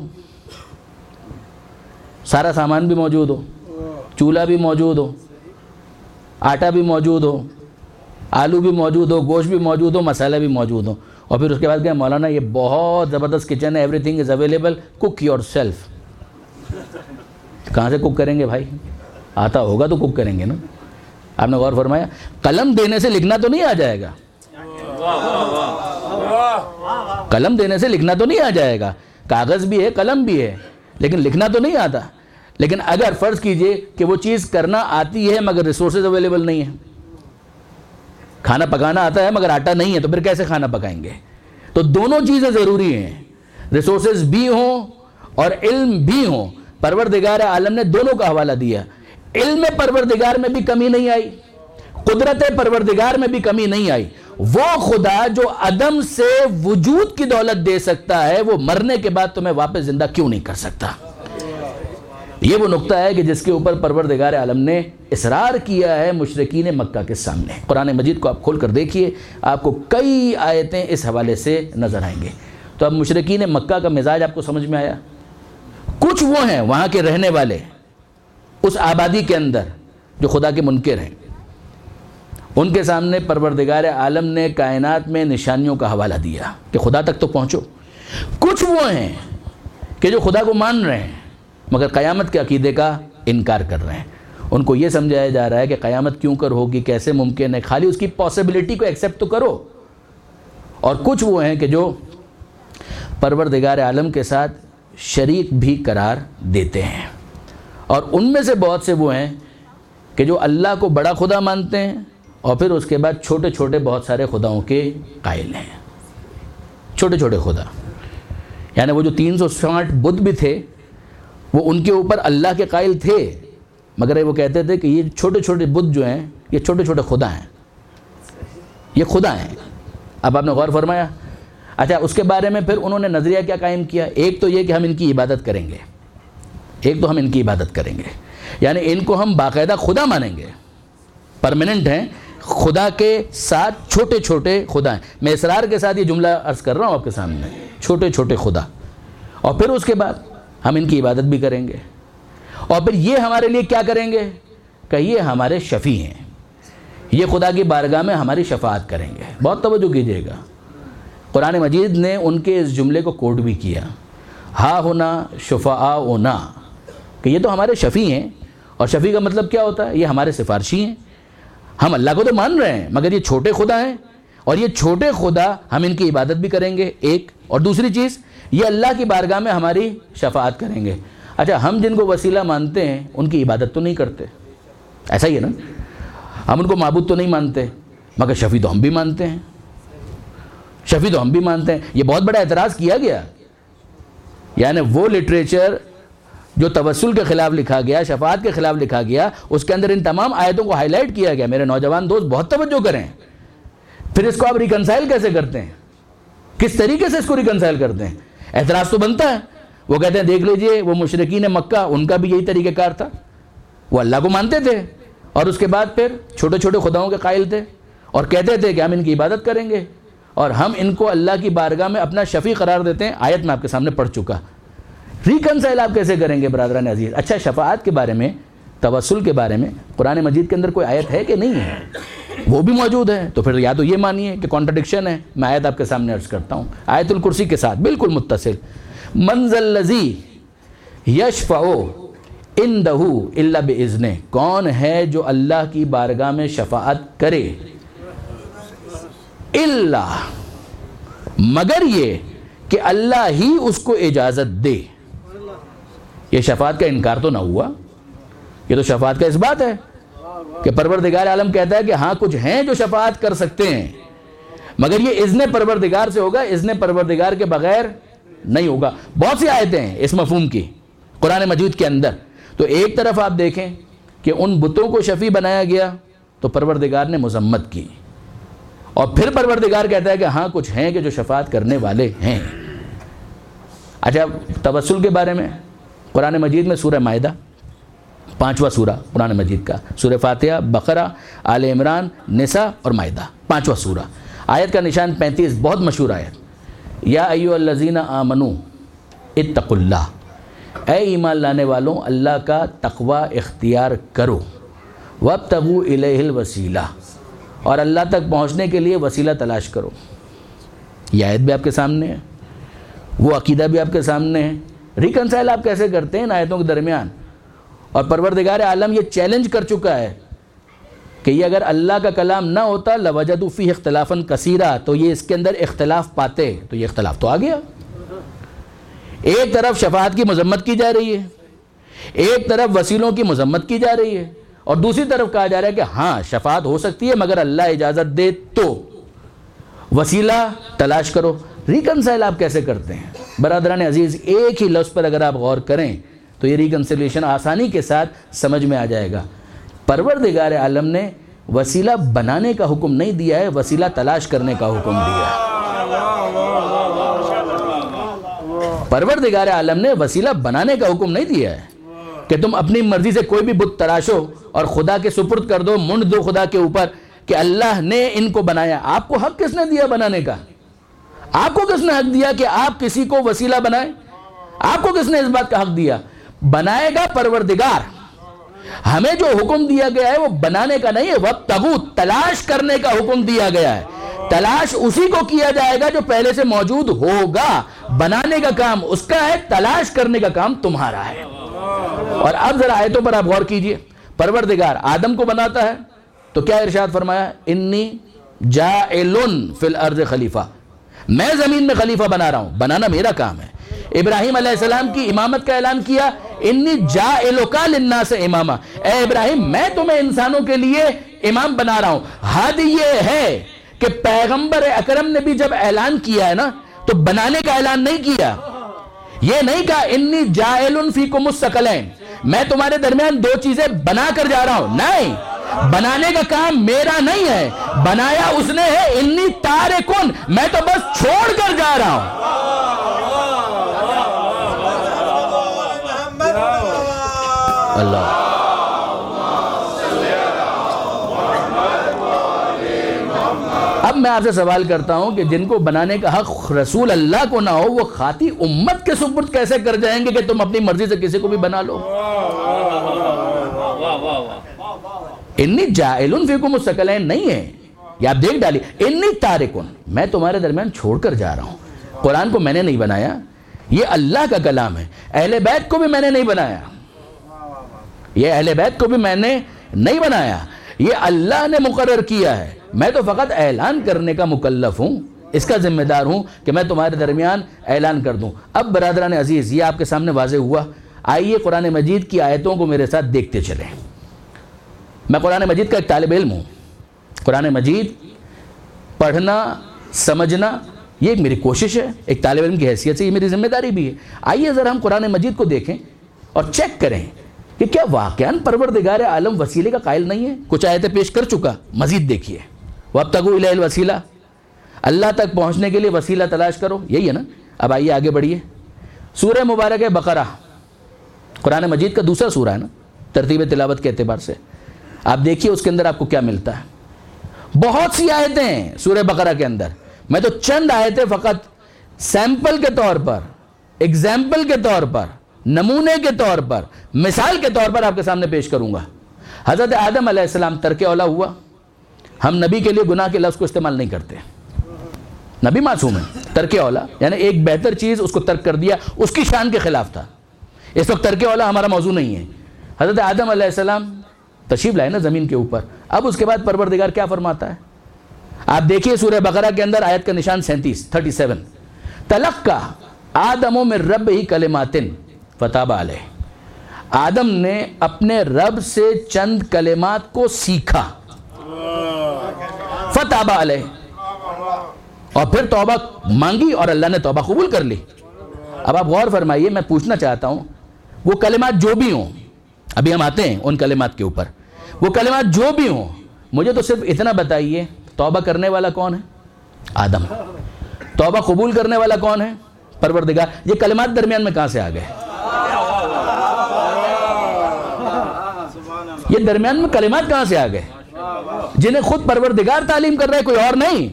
سارا سامان بھی موجود ہو، چولہا بھی موجود ہو، آٹا بھی موجود ہو، آلو بھی موجود ہو، گوشت بھی موجود ہو، مسالہ بھی موجود ہو، اور پھر اس کے بعد کیا مولانا یہ بہت زبردست کچن ہے، everything is available, cook yourself. کہاں سے کوک کریں گے بھائی؟ آتا ہوگا تو کوک کریں گے نا۔ آپ نے غور فرمایا؟ قلم دینے سے لکھنا تو نہیں آ جائے گا، قلم دینے سے لکھنا تو نہیں آ جائے گا، کاغذ بھی ہے، قلم بھی ہے، لیکن لکھنا تو نہیں آتا۔ لیکن اگر فرض کیجئے کہ وہ چیز کرنا آتی ہے مگر ریسورسز اویلیبل نہیں ہے، کھانا پکانا آتا ہے مگر آٹا نہیں ہے، تو پھر کیسے کھانا پکائیں گے؟ تو دونوں چیزیں ضروری ہیں، ریسورسز بھی ہوں اور علم بھی ہوں۔ پروردگار عالم نے دونوں کا حوالہ دیا، علم پروردگار میں بھی کمی نہیں آئی، قدرت پروردگار میں بھی کمی نہیں آئی۔ وہ خدا جو عدم سے وجود کی دولت دے سکتا ہے، وہ مرنے کے بعد تمہیں واپس زندہ کیوں نہیں کر سکتا؟ یہ وہ نقطہ ہے کہ جس کے اوپر پروردگار عالم نے اصرار کیا ہے مشرکین مکہ کے سامنے۔ قرآن مجید کو آپ کھول کر دیکھیے، آپ کو کئی آیتیں اس حوالے سے نظر آئیں گے۔ تو اب مشرکین مکہ کا مزاج آپ کو سمجھ میں آیا؟ کچھ وہ ہیں وہاں کے رہنے والے اس آبادی کے اندر جو خدا کے منکر ہیں، ان کے سامنے پروردگار عالم نے کائنات میں نشانیوں کا حوالہ دیا کہ خدا تک تو پہنچو۔ کچھ وہ ہیں کہ جو خدا کو مان رہے ہیں مگر قیامت کے عقیدے کا انکار کر رہے ہیں، ان کو یہ سمجھایا جا رہا ہے کہ قیامت کیوں کر ہوگی، کیسے ممکن ہے، خالی اس کی پاسبلٹی کو ایکسیپٹ تو کرو۔ اور کچھ وہ ہیں کہ جو پروردگار عالم کے ساتھ شریک بھی قرار دیتے ہیں، اور ان میں سے بہت سے وہ ہیں کہ جو اللہ کو بڑا خدا مانتے ہیں اور پھر اس کے بعد چھوٹے چھوٹے بہت سارے خداؤں کے قائل ہیں۔ چھوٹے چھوٹے خدا یعنی وہ جو تین سو ساٹھ بدھ بھی تھے وہ ان کے اوپر اللہ کے قائل تھے، مگر وہ کہتے تھے کہ یہ چھوٹے چھوٹے بدھ جو ہیں یہ چھوٹے چھوٹے خدا ہیں، یہ خدا ہیں۔ اب آپ نے غور فرمایا؟ اچھا، اس کے بارے میں پھر انہوں نے نظریہ کیا قائم کیا؟ ایک تو یہ کہ ہم ان کی عبادت کریں گے، ایک تو ہم ان کی عبادت کریں گے، یعنی ان کو ہم باقاعدہ خدا مانیں گے، پرماننٹ ہیں، خدا کے ساتھ چھوٹے چھوٹے خدا ہیں۔ میں اصرار کے ساتھ یہ جملہ عرض کر رہا ہوں آپ کے سامنے، چھوٹے چھوٹے خدا، اور پھر اس کے بعد ہم ان کی عبادت بھی کریں گے، اور پھر یہ ہمارے لیے کیا کریں گے کہ یہ ہمارے شفیع ہیں، یہ خدا کی بارگاہ میں ہماری شفاعت کریں گے۔ بہت توجہ کیجئے گا، قرآن مجید نے ان کے اس جملے کو کوٹ بھی کیا، ہا ہونا شفعاؤنا، کہ یہ تو ہمارے شفیع ہیں، اور شفیع کا مطلب کیا ہوتا ہے؟ یہ ہمارے سفارشی ہیں۔ ہم اللہ کو تو مان رہے ہیں مگر یہ چھوٹے خدا ہیں، اور یہ چھوٹے خدا ہم ان کی عبادت بھی کریں گے، ایک، اور دوسری چیز یہ اللہ کی بارگاہ میں ہماری شفاعت کریں گے۔ اچھا، ہم جن کو وسیلہ مانتے ہیں ان کی عبادت تو نہیں کرتے، ایسا ہی ہے نا؟ ہم ان کو معبود تو نہیں مانتے مگر شفیع تو ہم بھی مانتے ہیں، شفیع تو ہم بھی مانتے ہیں۔ یہ بہت بڑا اعتراض کیا گیا، یعنی وہ لٹریچر جو توسل کے خلاف لکھا گیا، شفاعت کے خلاف لکھا گیا، اس کے اندر ان تمام آیتوں کو ہائی لائٹ کیا گیا۔ میرے نوجوان دوست بہت توجہ کریں، پھر اس کو آپ ریکنسائل کیسے کرتے ہیں؟ کس طریقے سے اس کو ریکنسائل کرتے ہیں؟ اعتراض تو بنتا ہے۔ وہ کہتے ہیں دیکھ لیجئے وہ مشرکین مکہ، ان کا بھی یہی طریقہ کار تھا، وہ اللہ کو مانتے تھے اور اس کے بعد پھر چھوٹے چھوٹے خداؤں کے قائل تھے، اور کہتے تھے کہ ہم ان کی عبادت کریں گے اور ہم ان کو اللہ کی بارگاہ میں اپنا شفیع قرار دیتے ہیں۔ آیت میں آپ کے سامنے پڑھ چکا ریکنسائل آپ کیسے کریں گے برادران عزیز؟ اچھا شفاعت کے بارے میں، توسل کے بارے میں قرآن مجید کے اندر کوئی آیت ہے کہ نہیں ہے؟ وہ بھی موجود ہے، تو پھر یا تو یہ مانیے کہ کانٹرڈکشن ہے۔ میں آیت آپ کے سامنے عرض کرتا ہوں، آیت الکرسی کے ساتھ بالکل متصل، من ذا الذی یشفع عندہ الا باذنہ، کون ہے جو اللہ کی بارگاہ میں شفاعت کرے الا، مگر یہ کہ اللہ ہی اس کو اجازت دے۔ یہ شفاعت کا انکار تو نہ ہوا، یہ تو شفاعت کا اس بات ہے کہ پروردگار عالم کہتا ہے کہ ہاں کچھ ہیں جو شفاعت کر سکتے ہیں، مگر یہ اذن پروردگار سے ہوگا، اذن پروردگار کے بغیر نہیں ہوگا۔ بہت سی آیتیں ہیں اس مفہوم کی قرآن مجید کے اندر۔ تو ایک طرف آپ دیکھیں کہ ان بتوں کو شفیع بنایا گیا تو پروردگار نے مذمت کی، اور پھر پروردگار کہتا ہے کہ ہاں کچھ ہیں کہ جو شفاعت کرنے والے ہیں۔ اچھا توسل کے بارے میں قرآن مجید میں سورہ مائدہ، پانچواں سورہ قرآن مجید کا، سورہ فاتحہ، بقرہ، آل عمران، نساء اور مائدہ، پانچواں سورہ، آیت کا نشان پینتیس، بہت مشہور آیت، یا ایھا الذین آمنوا اتقوا اللہ، اے ایمان لانے والوں اللہ کا تقوی اختیار کرو، وابتغوا الیہ الوسیلہ، اور اللہ تک پہنچنے کے لیے وسیلہ تلاش کرو۔ یہ آیت بھی آپ کے سامنے ہے، وہ عقیدہ بھی آپ کے سامنے ہے۔ ریکنسائل آپ کیسے کرتے ہیں ان آیتوں کے درمیان؟ اور پروردگار عالم یہ چیلنج کر چکا ہے کہ یہ اگر اللہ کا کلام نہ ہوتا لوجدوا فیہ اختلافا کثیرا، تو یہ اس کے اندر اختلاف پاتے، تو یہ اختلاف تو آ گیا۔ ایک طرف شفاعت کی مذمت کی جا رہی ہے، ایک طرف وسیلوں کی مذمت کی جا رہی ہے، اور دوسری طرف کہا جا رہا ہے کہ ہاں شفاعت ہو سکتی ہے مگر اللہ اجازت دے تو وسیلہ تلاش کرو۔ ریکنسائل آپ کیسے کرتے ہیں برادران عزیز؟ ایک ہی لفظ پر اگر آپ غور کریں تو یہ ریکنسیلیشن آسانی کے ساتھ سمجھ میں آ جائے گا۔ پروردگار عالم نے وسیلہ بنانے کا حکم نہیں دیا ہے، وسیلہ تلاش کرنے کا حکم دیا ہے۔ پروردگار عالم نے وسیلہ بنانے کا حکم نہیں دیا ہے کہ تم اپنی مرضی سے کوئی بھی بت تراشو اور خدا کے سپرد کر دو، منڈ دو خدا کے اوپر کہ اللہ نے ان کو بنایا۔ آپ کو حق کس نے دیا بنانے کا؟ آپ کو کس نے حق دیا کہ آپ کسی کو وسیلہ بنائیں؟ آپ کو کس نے اس بات کا حق دیا؟ بنائے گا پروردگار۔ ہمیں جو حکم دیا گیا ہے وہ بنانے کا نہیں ہے، وابتغوا، تلاش کرنے کا حکم دیا گیا ہے۔ تلاش اسی کو کیا جائے گا جو پہلے سے موجود ہوگا۔ بنانے کا کام اس کا ہے، تلاش کرنے کا کام تمہارا ہے۔ اور اب ذرا آیتوں پر آپ غور کیجئے۔ پروردگار آدم کو بناتا ہے تو کیا ارشاد فرمایا؟ انی جاعل فی الارض خلیفہ، میں زمین میں خلیفہ بنا رہا ہوں، بنانا میرا کام ہے۔ ابراہیم علیہ السلام کی امامت کا اعلان کیا، انی جاعلک للناس اماما، اے ابراہیم میں تمہیں انسانوں کے لیے امام بنا رہا ہوں۔ حد یہ ہے کہ پیغمبر اکرم نے بھی جب اعلان کیا ہے نا تو بنانے کا اعلان نہیں کیا، یہ نہیں کہا انی جاعل فیکم الثقلین، میں تمہارے درمیان دو چیزیں بنا کر جا رہا ہوں، نہیں، بنانے کا کام میرا نہیں ہے، بنایا اس نے ہے، انی تارکن، میں تو بس چھوڑ کر جا رہا ہوں۔ اللہ اب میں آپ سے سوال کرتا ہوں کہ جن کو بنانے کا حق رسول اللہ کو نہ ہو وہ خاطی امت کے سپرد کیسے کر جائیں گے کہ تم اپنی مرضی سے کسی کو بھی بنا لو؟ انی جاعل فیکم الثقلین نہیں ہے، یہ آپ دیکھ ڈالی، انی تارکن، میں تمہارے درمیان چھوڑ کر جا رہا ہوں۔ قرآن کو میں نے نہیں بنایا، یہ اللہ کا کلام ہے۔ اہل بیت کو بھی میں نے نہیں بنایا، یہ اہل بیت کو بھی میں نے نہیں بنایا، یہ اللہ نے مقرر کیا ہے، میں تو فقط اعلان کرنے کا مکلف ہوں، اس کا ذمہ دار ہوں کہ میں تمہارے درمیان اعلان کر دوں۔ اب برادران عزیز یہ آپ کے سامنے واضح ہوا، آئیے قرآن مجید کی آیتوں کو میرے ساتھ دیکھتے چلیں۔ میں قرآن مجید کا ایک طالب علم ہوں، قرآن مجید پڑھنا سمجھنا یہ ایک میری کوشش ہے، ایک طالب علم کی حیثیت سے یہ میری ذمہ داری بھی ہے۔ آئیے ذرا ہم قرآن مجید کو دیکھیں اور چیک کریں کہ کیا واقعاً پروردگار عالم وسیلے کا قائل نہیں ہے؟ کچھ آیتیں پیش کر چکا، مزید دیکھیے، وابتغوا الیہ الوسیلہ، اللہ تک پہنچنے کے لیے وسیلہ تلاش کرو، یہی ہے نا۔ اب آئیے آگے بڑھیے، سورہ مبارک بقرہ قرآن مجید کا دوسرا سورہ ہے نا ترتیب تلاوت کے اعتبار سے، آپ دیکھیے اس کے اندر آپ کو کیا ملتا ہے۔ بہت سی آیتیں ہیں سورہ بقرہ کے اندر، میں تو چند آیتیں فقط سیمپل کے طور پر ایگزامپل کے طور پر، نمونے کے طور پر، مثال کے طور پر آپ کے سامنے پیش کروں گا۔ حضرت آدم علیہ السلام ترک اولا ہوا۔ ہم نبی کے لیے گناہ کے لفظ کو استعمال نہیں کرتے، نبی معصوم ہے۔ ترک اولا یعنی ایک بہتر چیز اس کو ترک کر دیا، اس کی شان کے خلاف تھا۔ اس وقت ترک اولا ہمارا موضوع نہیں ہے۔ حضرت آدم علیہ السلام تشریف لائے نا زمین کے اوپر۔ اب اس کے بعد پروردگار کیا فرماتا ہے؟ آپ دیکھیے سورہ بقرہ کے اندر آیت کا نشان سینتیس تھرٹی سیون، تلقا آدم من ربہ کلمات فتاب علیہ۔ آدم نے اپنے رب سے چند کلمات کو سیکھا، فتاب علیہ، اور پھر توبہ مانگی اور اللہ نے توبہ قبول کر لی۔ اب آپ غور فرمائیے، میں پوچھنا چاہتا ہوں وہ کلمات جو بھی ہوں، ابھی ہم آتے ہیں ان کلمات کے اوپر، وہ کلمات جو بھی ہوں، مجھے تو صرف اتنا بتائیے توبہ کرنے والا کون ہے؟ آدم۔ توبہ قبول کرنے والا کون ہے؟ پروردگار۔ یہ کلمات درمیان میں کہاں سے آ گئے؟ یہ درمیان میں کلمات کہاں سے آ گئے جنہیں خود پروردگار تعلیم کر رہے ہیں، کوئی اور نہیں۔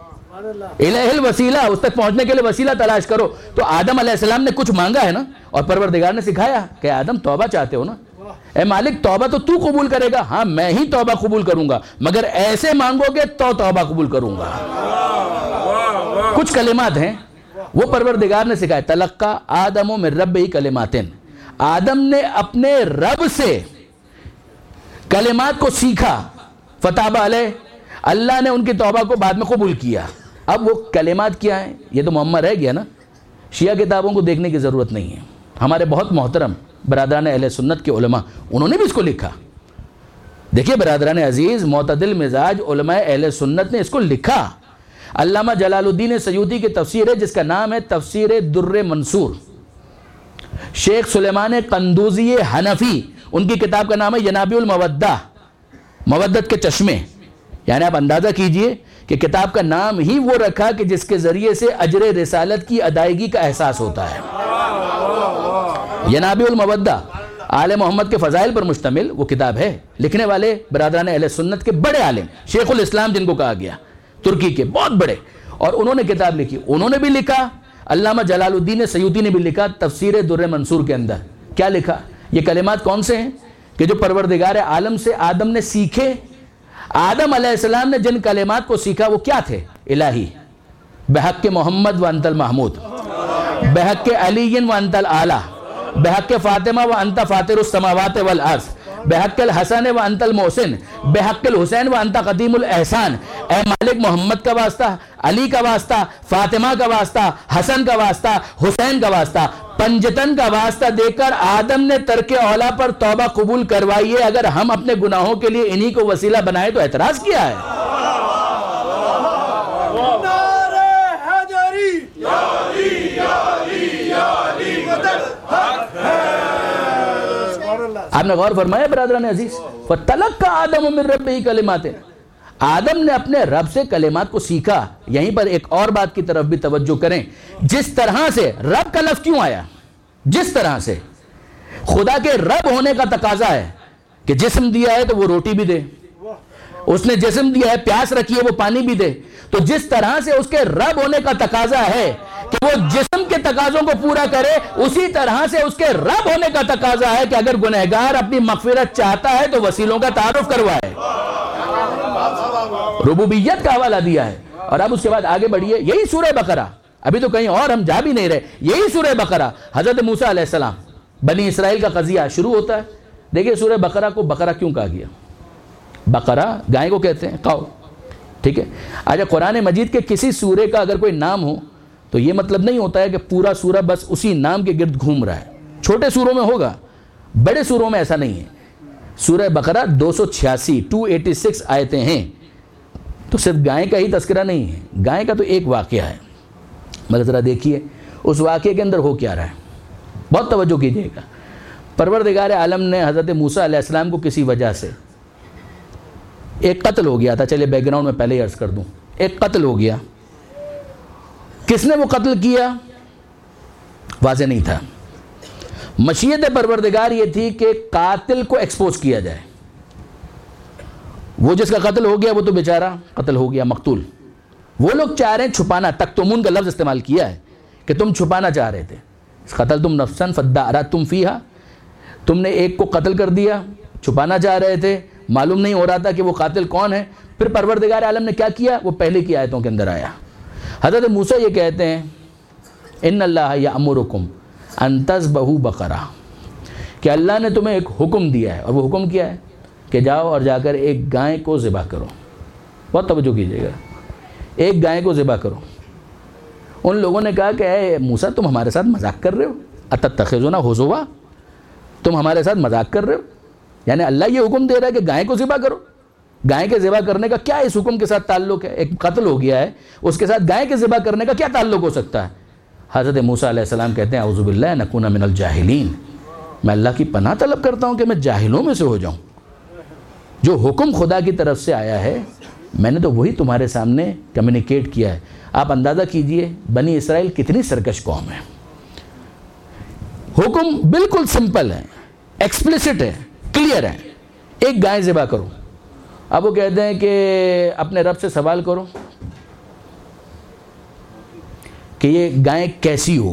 الہ الوسیلہ، اس تک پہنچنے کے لیے وسیلہ تلاش کرو۔ تو آدم علیہ السلام نے کچھ مانگا ہے نا، اور پروردگار نے سکھایا کہ آدم توبہ چاہتے ہو نا، اے مالک توبہ تو تو قبول کرے گا، ہاں میں ہی توبہ قبول کروں گا، مگر ایسے مانگو گے تو توبہ قبول کروں گا۔ کچھ کلمات ہیں وہ پروردگار نے سکھائے، تلقا آدم من ربہ کلمات۔ آدم نے اپنے رب سے کلمات کو سیکھا، فتاب علیہ، اللہ نے ان کی توبہ کو بعد میں قبول کیا۔ اب وہ کلمات کیا ہیں؟ یہ تو معمہ رہ گیا نا۔ شیعہ کتابوں کو دیکھنے کی ضرورت نہیں ہے۔ ہمارے بہت محترم برادران اہل سنت کے علماء، انہوں نے بھی اس کو لکھا۔ دیکھیے برادران عزیز، معتدل مزاج علماء اہل سنت نے اس کو لکھا۔ علامہ جلال الدین سیوطی کی تفسیر ہے جس کا نام ہے تفسیر در منصور۔ شیخ سلیمان قندوزی حنفی، ان کی کتاب کا نام ہے ینابیع المودہ، مودت کے چشمے۔ یعنی آپ اندازہ کیجئے کہ کتاب کا نام ہی وہ رکھا کہ جس کے ذریعے سے اجر رسالت کی ادائیگی کا احساس ہوتا ہے۔ ینابیع المودہ آل محمد کے فضائل پر مشتمل وہ کتاب ہے۔ لکھنے والے برادران اہل سنت کے بڑے عالم، شیخ الاسلام جن کو کہا گیا، ترکی کے بہت بڑے، اور انہوں نے کتاب لکھی۔ انہوں نے بھی لکھا، علامہ جلال الدین سیوطی نے بھی لکھا تفسیر در منصور کے اندر۔ کیا لکھا؟ یہ کلمات کون سے ہیں کہ جو پروردگار عالم سے آدم نے سیکھے؟ آدم علیہ السلام نے جن کلمات کو سیکھا وہ کیا تھے؟ الہی، بحق محمد وانت المحمود، بحق علی وانت الاعلی، بحق فاطمہ وانت فاطر السماوات والارض، بحق الحسن وانت المحسن، بحق الحسین وانت قدیم الاحسان۔ اے مالک، محمد کا واسطہ، علی کا واسطہ، فاطمہ کا واسطہ، حسن کا واسطہ، حسین کا واسطہ، پنجتن کا واسطہ دے کر آدم نے ترک اولا پر توبہ قبول کروائی ہے۔ اگر ہم اپنے گناہوں کے لیے انہی کو وسیلہ بنائے تو اعتراض کیا ہے؟ آپ نے غور فرمایا برادران عزیز؟ فَتَلَقَّى آدَمُ مِن رَبِّهِ كَلِمَاتٍ۔ آدم نے اپنے رب سے کلمات کو سیکھا۔ یہیں پر ایک اور بات کی طرف بھی توجہ کریں، جس طرح سے رب کا لفظ کیوں آیا؟ جس طرح سے خدا کے رب ہونے کا تقاضا ہے کہ جسم دیا ہے تو وہ روٹی بھی دے، اس نے جسم دیا ہے، پیاس رکھی ہے، وہ پانی بھی دے۔ تو جس طرح سے اس کے رب ہونے کا تقاضا ہے کہ وہ جسم کے تقاضوں کو پورا کرے، اسی طرح سے اس کے رب ہونے کا تقاضا ہے کہ اگر گنہگار اپنی مغفرت چاہتا ہے تو وسیلوں کا تعارف کروائے۔ ربوبیت کا حوالہ دیا ہے۔ اور اب اس کے بعد آگے بڑھیے، یہی سورہ بقرہ، ابھی تو کہیں اور ہم جا بھی نہیں رہے، یہی سورہ بقرہ حضرت موسیٰ علیہ السلام، بنی اسرائیل کا قضیہ شروع ہوتا ہے۔ دیکھیں سورہ بقرہ کو بقرہ کیوں کہا گیا؟ بقرہ گائے کو کہتے ہیں، قاؤ، ٹھیک ہے۔ آج قرآن مجید کے کسی سورے کا اگر کوئی نام ہو تو یہ مطلب نہیں ہوتا ہے کہ پورا سورہ بس اسی نام کے گرد گھوم رہا ہے۔ چھوٹے سوروں میں ہوگا، بڑے سوروں میں ایسا نہیں ہے۔ سورہ بقرہ دو سو چھیاسی ٹو ایٹی سکس آیتیں ہیں، تو صرف گائے کا ہی تذکرہ نہیں ہے، گائے کا تو ایک واقعہ ہے، مگر ذرا دیکھیے اس واقعے کے اندر ہو کیا رہا ہے، بہت توجہ کیجیے گا۔ پروردگار عالم نے حضرت موسیٰ علیہ السلام کو کسی وجہ سے، ایک قتل ہو گیا تھا، چلے بیک گراؤنڈ میں پہلے ہی عرض کر دوں، ایک قتل ہو گیا۔ کس نے وہ قتل کیا واضح نہیں تھا۔ مشیت پروردگار یہ تھی کہ قاتل کو ایکسپوز کیا جائے۔ وہ جس کا قتل ہو گیا وہ تو بیچارہ قتل ہو گیا، مقتول۔ وہ لوگ چاہ رہے ہیں چھپانا، تکتمون کا لفظ استعمال کیا ہے کہ تم چھپانا چاہ رہے تھے۔ قتل تم نفسن فادارأتم فیہا، تم نے ایک کو قتل کر دیا، چھپانا چاہ رہے تھے، معلوم نہیں ہو رہا تھا کہ وہ قاتل کون ہے، پھر پروردگار عالم نے کیا کیا؟ وہ پہلے کی آیتوں کے اندر آیا۔ حضرت موسیٰ یہ کہتے ہیں ان اللہ یأمرکم ان تذبحوا بقرہ، کہ اللہ نے تمہیں ایک حکم دیا ہے، اور وہ حکم کیا ہے؟ کہ جاؤ اور جا کر ایک گائے کو ذبح کرو۔ بہت توجہ کیجیے گا، ایک گائے کو ذبح کرو۔ ان لوگوں نے کہا کہ اے موسیٰ تم ہمارے ساتھ مذاق کر رہے ہو، اتتخذونا ہزوا، تم ہمارے ساتھ مذاق کر رہے ہو؟ یعنی اللہ یہ حکم دے رہا ہے کہ گائے کو ذبح کرو، گائے کے ذبح کرنے کا کیا اس حکم کے ساتھ تعلق ہے؟ ایک قتل ہو گیا ہے، اس کے ساتھ گائے کے ذبح کرنے کا کیا تعلق ہو سکتا ہے؟ حضرت موسیٰ علیہ السلام کہتے ہیں اعوذ باللہ ان اکون من الجاہلین، میں اللہ کی پناہ طلب کرتا ہوں کہ میں جاہلوں میں سے ہو جاؤں۔ جو حکم خدا کی طرف سے آیا ہے میں نے تو وہی تمہارے سامنے کمیونیکیٹ کیا ہے۔ آپ اندازہ کیجئے بنی اسرائیل کتنی سرکش قوم ہے۔ حکم بالکل سمپل ہے، ایکسپلیسٹ ہے، کلیئر ہے، ایک گائے ذبح کرو۔ اب وہ کہتے ہیں کہ اپنے رب سے سوال کرو کہ یہ گائے کیسی ہو،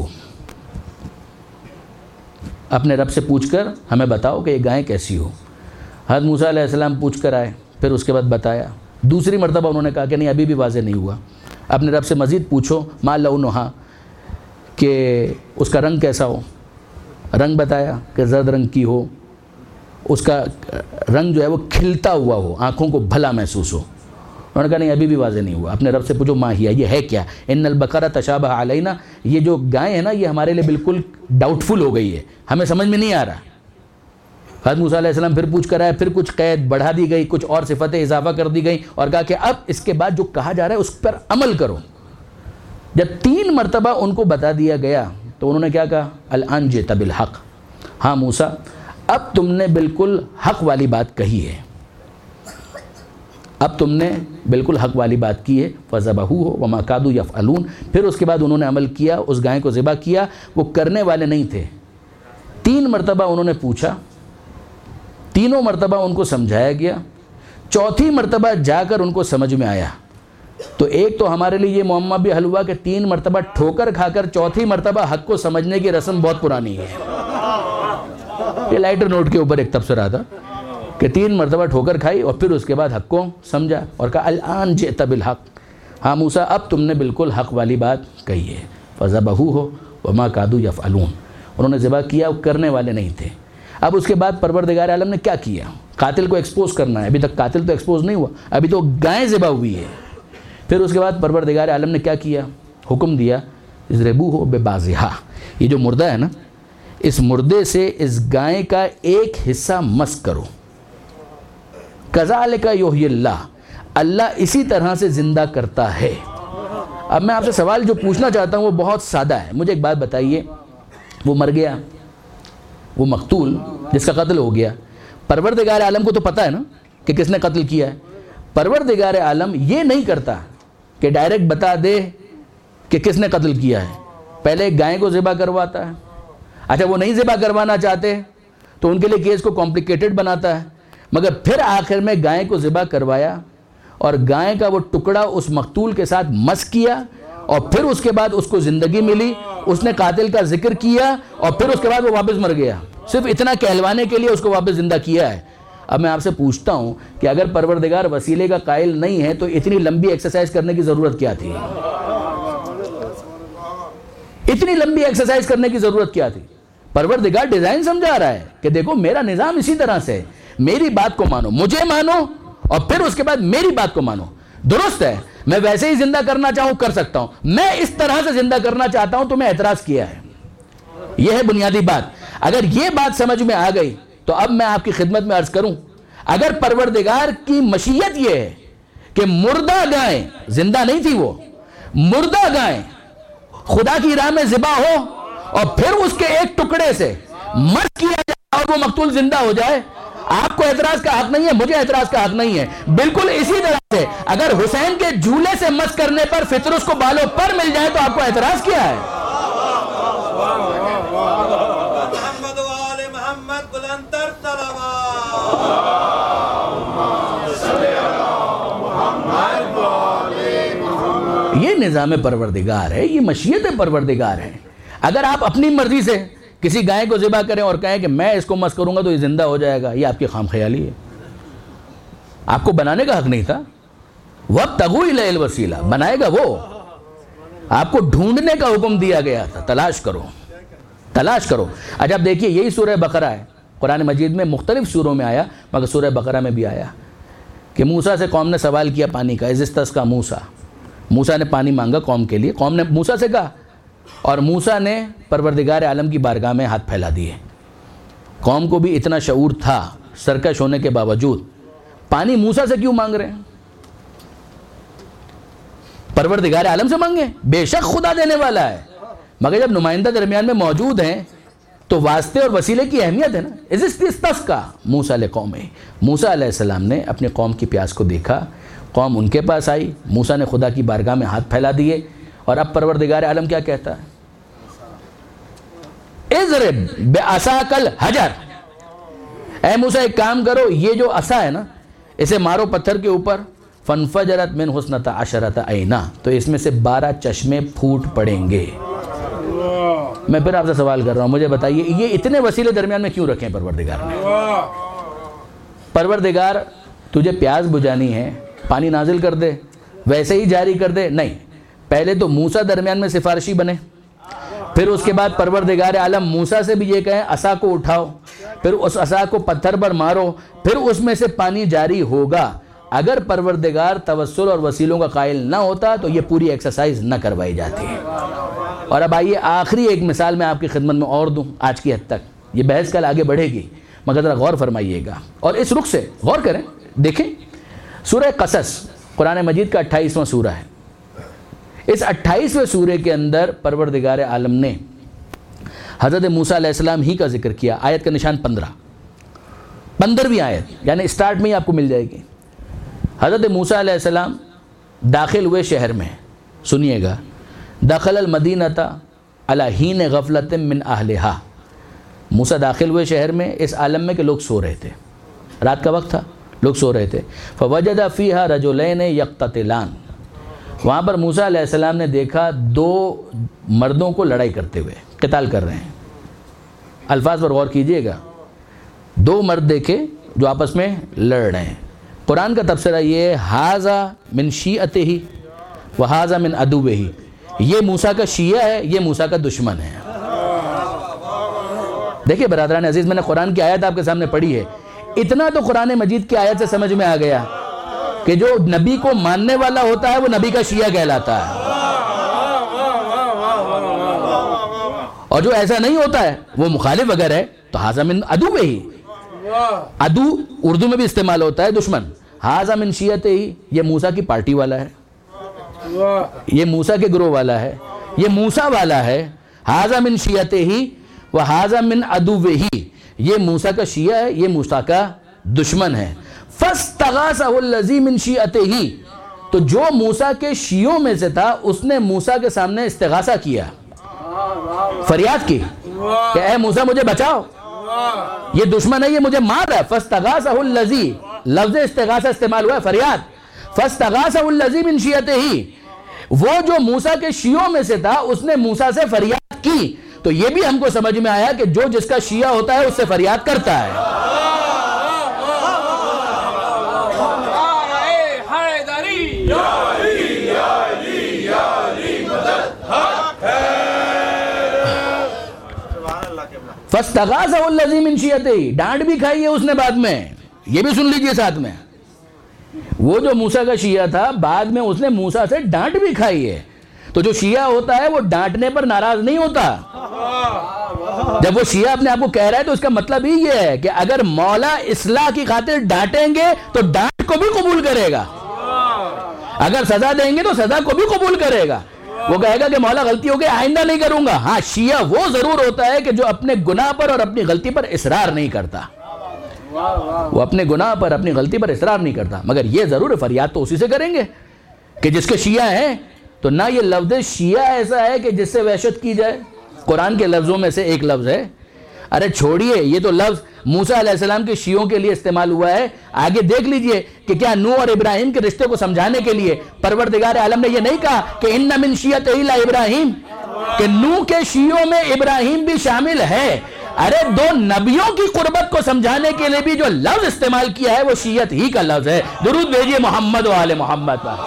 اپنے رب سے پوچھ کر ہمیں بتاؤ کہ یہ گائے کیسی ہو۔ حضرت موسیٰ علیہ السلام پوچھ کر آئے، پھر اس کے بعد بتایا۔ دوسری مرتبہ انہوں نے کہا کہ نہیں ابھی بھی واضح نہیں ہوا، اپنے رب سے مزید پوچھو ما لونہا، کہ اس کا رنگ کیسا ہو۔ رنگ بتایا کہ زرد رنگ کی ہو، اس کا رنگ جو ہے وہ کھلتا ہوا ہو، آنکھوں کو بھلا محسوس ہو۔ انہوں نے کہا نہیں ابھی بھی واضح نہیں ہوا، اپنے رب سے پوچھو ما ہی، یہ ہے کیا؟ ان البقرہ تشابہ علینا، یہ جو گائے ہے نا یہ ہمارے لیے بالکل ڈاؤٹ فل ہو گئی ہے، ہمیں سمجھ میں نہیں آ رہا۔ حضرت موسیٰ علیہ السلام پھر پوچھ کر آئے، پھر کچھ قید بڑھا دی گئی، کچھ اور صفتیں اضافہ کر دی گئی، اور کہا کہ اب اس کے بعد جو کہا جا رہا ہے اس پر عمل کرو۔ جب تین مرتبہ ان کو بتا دیا گیا تو انہوں نے کیا کہا؟ الآن جئت بالحق، ہاں موسیٰ اب تم نے بالکل حق والی بات کہی ہے، اب تم نے بالکل حق والی بات کی ہے۔ فذبحوہ وما کادوا یفعلون، پھر اس کے بعد انہوں نے عمل کیا، اس گائے کو ذبح کیا۔ وہ کرنے والے نہیں تھے، تین مرتبہ انہوں نے پوچھا، تینوں مرتبہ ان کو سمجھایا گیا، چوتھی مرتبہ جا کر ان کو سمجھ میں آیا۔ تو ایک تو ہمارے لیے یہ معمہ بھی حل ہوا کہ تین مرتبہ ٹھوکر کھا کر چوتھی مرتبہ حق کو سمجھنے کی رسم بہت پرانی ہے۔ یہ لائٹر نوٹ کے اوپر ایک تبصرہ تھا کہ تین مرتبہ ٹھوکر کھائی اور پھر اس کے بعد حق کو سمجھا اور کہا الآن جئت بالحق، ہاں موسیٰ اب تم نے بالکل حق والی بات کہی ہے۔ فذبحوہ وما کادوا یفعلون، انہوں نے ذبح کیا، وہ کرنے والے نہیں تھے۔ اب اس کے بعد پروردگار عالم نے کیا کیا؟ قاتل کو ایکسپوز کرنا ہے، ابھی تک قاتل تو ایکسپوز نہیں ہوا، ابھی تو گائے ذبح ہوئی ہے۔ پھر اس کے بعد پروردگار عالم نے کیا کیا؟ حکم دیا اضربوہ ببعضھا، یہ جو مردہ ہے نا اس مردے سے اس گائے کا ایک حصہ مسک کرو۔ کذالک یحیی اللہ، اللہ اسی طرح سے زندہ کرتا ہے۔ اب میں آپ سے سوال جو پوچھنا چاہتا ہوں وہ بہت سادہ ہے، مجھے ایک بات بتائیے، وہ مر گیا، وہ مقتول جس کا قتل ہو گیا، پروردگار عالم کو تو پتہ ہے نا کہ کس نے قتل کیا ہے۔ پروردگار عالم یہ نہیں کرتا کہ ڈائریکٹ بتا دے کہ کس نے قتل کیا ہے، پہلے ایک گائے کو ذبح کرواتا ہے۔ اچھا وہ نہیں ذبح کروانا چاہتے تو ان کے لیے کیس کو کمپلیکیٹڈ بناتا ہے، مگر پھر آخر میں گائے کو ذبح کروایا اور گائے کا وہ ٹکڑا اس مقتول کے ساتھ مسک کیا، اور پھر اس کے بعد اس کو زندگی ملی، اس نے قاتل کا ذکر کیا، اور پھر اس کے بعد وہ واپس مر گیا، صرف اتنا کہلوانے کے لیے اس کو واپس زندہ کیا ہے۔ اب میں آپ سے پوچھتا ہوں کہ اگر پروردگار وسیلے کا قائل نہیں ہے تو اتنی لمبی ایکسرسائز کرنے کی ضرورت کیا تھی؟ اتنی لمبی ایکسرسائز کرنے کی ضرورت کیا تھی؟ پروردگار ڈیزائن سمجھا رہا ہے کہ دیکھو میرا نظام اسی طرح سے، میری بات کو مانو، مجھے مانو، اور پھر اس کے بعد میری بات کو مانو۔ درست ہے میں ویسے ہی زندہ کرنا چاہوں کر سکتا ہوں، میں اس طرح سے زندہ کرنا چاہتا ہوں تو میں اعتراض کیا ہے۔ یہ ہے بنیادی بات۔ اگر یہ بات سمجھ میں آ گئی تو اب میں آپ کی خدمت میں عرض کروں، اگر پروردگار کی مشیت یہ ہے کہ مردہ گائے، زندہ نہیں تھی وہ، مردہ گائے خدا کی راہ میں ذبح ہو اور پھر اس کے ایک ٹکڑے سے مسک کیا جائے اور وہ مقتول زندہ ہو جائے، آپ کو اعتراض کا حق نہیں ہے، مجھے اعتراض کا حق نہیں ہے۔ بالکل اسی طرح سے اگر حسین کے جھولے سے مسک کرنے پر فطرس کو بالوں پر مل جائے تو آپ کو اعتراض کیا ہے؟ محمد وآل محمد بلندر یہ نظام پروردگار ہے، یہ مشیت پروردگار ہے۔ اگر آپ اپنی مرضی سے کسی گائے کو ذبح کریں اور کہیں کہ میں اس کو مس کروں گا تو یہ زندہ ہو جائے گا، یہ آپ کی خام خیالی ہے، آپ کو بنانے کا حق نہیں تھا۔ وَابْتَغُوا إِلَيْهِ الْوَسِيلَةَ، بنائے گا وہ، آپ کو ڈھونڈنے کا حکم دیا گیا تھا، تلاش کرو تلاش کرو۔ اچھا اب دیکھیے یہی سورہ بقرہ ہے، قرآن مجید میں مختلف سوروں میں آیا مگر سورہ بقرہ میں بھی آیا کہ موسیٰ سے قوم نے سوال کیا پانی کا، اِذِ اسْتَسْقَىٰ موسیٰ، موسیٰ نے پانی مانگا قوم کے لیے، قوم نے موسیٰ سے کہا اور موسیٰ نے پروردگار عالم کی بارگاہ میں ہاتھ پھیلا دیے۔ قوم کو بھی اتنا شعور تھا سرکش ہونے کے باوجود، پانی موسیٰ سے کیوں مانگ رہے ہیں؟ پروردگار عالم سے مانگیں، بے شک خدا دینے والا ہے، مگر جب نمائندہ درمیان میں موجود ہیں تو واسطے اور وسیلے کی اہمیت ہے نا۔ اِذِ اسْتَسْقَىٰ موسیٰ لِقَوْمِهِ، موسیٰ علیہ السلام نے اپنے قوم کی پیاس کو دیکھا، قوم ان کے پاس آئی، موسیٰ نے خدا کی بارگاہ میں ہاتھ پھیلا دیے، اور اب پروردگار عالم کیا کہتا ہے؟ اضرب بعصاک الحجر، اے موسیٰ ایک کام کرو، یہ جو عصا ہے نا اسے مارو پتھر کے اوپر، فانفجرت من اثنتا عشرۃ عینا، تو اس میں سے بارہ چشمے پھوٹ پڑیں گے۔ میں پھر آپ سے سوال کر رہا ہوں، مجھے بتائیے یہ اتنے وسیلے درمیان میں کیوں رکھیں پروردگار نے؟ پروردگار تجھے پیاس بجھانی ہے، پانی نازل کر دے، ویسے ہی جاری کر دے؟ نہیں، پہلے تو موسیٰ درمیان میں سفارشی بنے، پھر اس کے بعد پروردگار عالم موسیٰ سے بھی یہ کہیں عصا کو اٹھاؤ، پھر اس عصا کو پتھر پر مارو، پھر اس میں سے پانی جاری ہوگا۔ اگر پروردگار توسل اور وسیلوں کا قائل نہ ہوتا تو یہ پوری ایکسرسائز نہ کروائی جاتی ہے۔ اور اب آئیے آخری ایک مثال میں آپ کی خدمت میں اور دوں آج کی حد تک، یہ بحث کل آگے بڑھے گی مگر ذرا غور فرمائیے گا اور اس رخ سے غور کریں۔ دیکھیں سورہ قصص قرآن مجید کا اٹھائیسواں سورہ ہے، اس اٹھائیسویں سورے کے اندر پروردگار عالم نے حضرت موسیٰ علیہ السلام ہی کا ذکر کیا۔ آیت کا نشان پندرہ، پندرہویں آیت یعنی اسٹارٹ میں ہی آپ کو مل جائے گی۔ حضرت موسیٰ علیہ السلام داخل ہوئے شہر میں، سنیے گا، دخل المدینۃ علی حین غفلۃ من اہلہا، موسیٰ داخل ہوئے شہر میں اس عالم میں کہ لوگ سو رہے تھے، رات کا وقت تھا، لوگ سو رہے تھے۔ فوجد فیہا رجلین یقتتلان، وہاں پر موسیٰ علیہ السلام نے دیکھا دو مردوں کو لڑائی کرتے ہوئے، قتال کر رہے ہیں۔ الفاظ پر غور کیجئے گا، دو مرد دیکھے جو آپس میں لڑ رہے ہیں۔ قرآن کا تبصرہ یہ ہے، ھذا من شیعتہ وھذا من عدوہ، یہ موسیٰ کا شیعہ ہے، یہ موسیٰ کا دشمن ہے۔ دیکھیں برادران عزیز، میں نے قرآن کی آیت آپ کے سامنے پڑھی ہے، اتنا تو قرآن مجید کی آیت سے سمجھ میں آ گیا کہ جو نبی کو ماننے والا ہوتا ہے وہ نبی کا شیعہ کہلاتا ہے، اور جو ایسا نہیں ہوتا ہے وہ مخالف اگر ہے تو ھذا من عدوہ، عدو اردو میں بھی استعمال ہوتا ہے دشمن، ھذا من شیعتہ، یہ موسیٰ کی پارٹی والا ہے، یہ موسیٰ کے گروہ والا ہے، یہ موسیٰ والا ہے، ھذا من شیعتہ وھذا من عدوہ، یہ موسیٰ کا شیعہ ہے، یہ موسیٰ کا دشمن ہے۔ فاستغاثہ الذی من شیعتہ، تو جو موسیٰ کے شیعوں میں سے تھا اس نے موسیٰ کے سامنے استغاثہ کیا، فریاد کی کہ اے موسیٰ مجھے بچاؤ، یہ دشمن ہے، یہ مجھے مار رہا ہے۔ فاستغاثہ الذی، لفظ استغاثہ استعمال ہوا ہے، فریاد۔ فاستغاثہ الذی من شیعتہ، وہ جو موسیٰ کے شیعوں میں سے تھا اس نے موسیٰ سے فریاد کی، تو یہ بھی ہم کو سمجھ میں آیا کہ جو جس کا شیعہ ہوتا ہے اس سے فریاد کرتا ہے۔ فاستغاثہ الذی من شیعتہ، ڈانٹ بھی کھائی ہے اس نے بعد میں، یہ بھی سن لیجئے ساتھ میں، وہ جو موسیٰ کا شیعہ تھا بعد میں اس نے موسیٰ سے ڈانٹ بھی کھائی ہے۔ تو جو شیعہ ہوتا ہے وہ ڈانٹنے پر ناراض نہیں ہوتا، جب وہ شیعہ اپنے آپ کو کہہ رہا ہے تو اس کا مطلب ہی یہ ہے کہ اگر مولا اصلاح کی خاطر ڈانٹیں گے تو ڈانٹ کو بھی قبول کرے گا، اگر سزا دیں گے تو سزا کو بھی قبول کرے گا، وہ کہے گا کہ مولا غلطی ہو گئی آئندہ نہیں کروں گا۔ ہاں شیعہ وہ ضرور ہوتا ہے کہ جو اپنے گناہ پر اور اپنی غلطی پر اصرار نہیں کرتا، وہ اپنے گناہ پر اپنی غلطی پر اصرار نہیں کرتا، مگر یہ ضرور ہے فریاد تو اسی سے کریں گے کہ جس کے شیعہ ہیں۔ تو نہ یہ لفظ شیعہ ایسا ہے کہ جس سے وحشت کی جائے، قرآن کے لفظوں میں سے ایک لفظ ہے، ارے چھوڑیے یہ تو لفظ موسیٰ علیہ السلام کے شیعوں کے لیے استعمال ہوا ہے، آگے دیکھ لیجئے کہ کیا نوح اور ابراہیم کے رشتے کو سمجھانے کے لیے پروردگار عالم نے یہ نہیں کہا کہ ان من شیعتہ لا ابراہیم، کہ نوح کے شیعوں میں ابراہیم بھی شامل ہے. ارے دو نبیوں کی قربت کو سمجھانے کے لیے بھی جو لفظ استعمال کیا ہے وہ شیعت ہی کا لفظ ہے. درود بھیجئے محمد و آل محمد پر.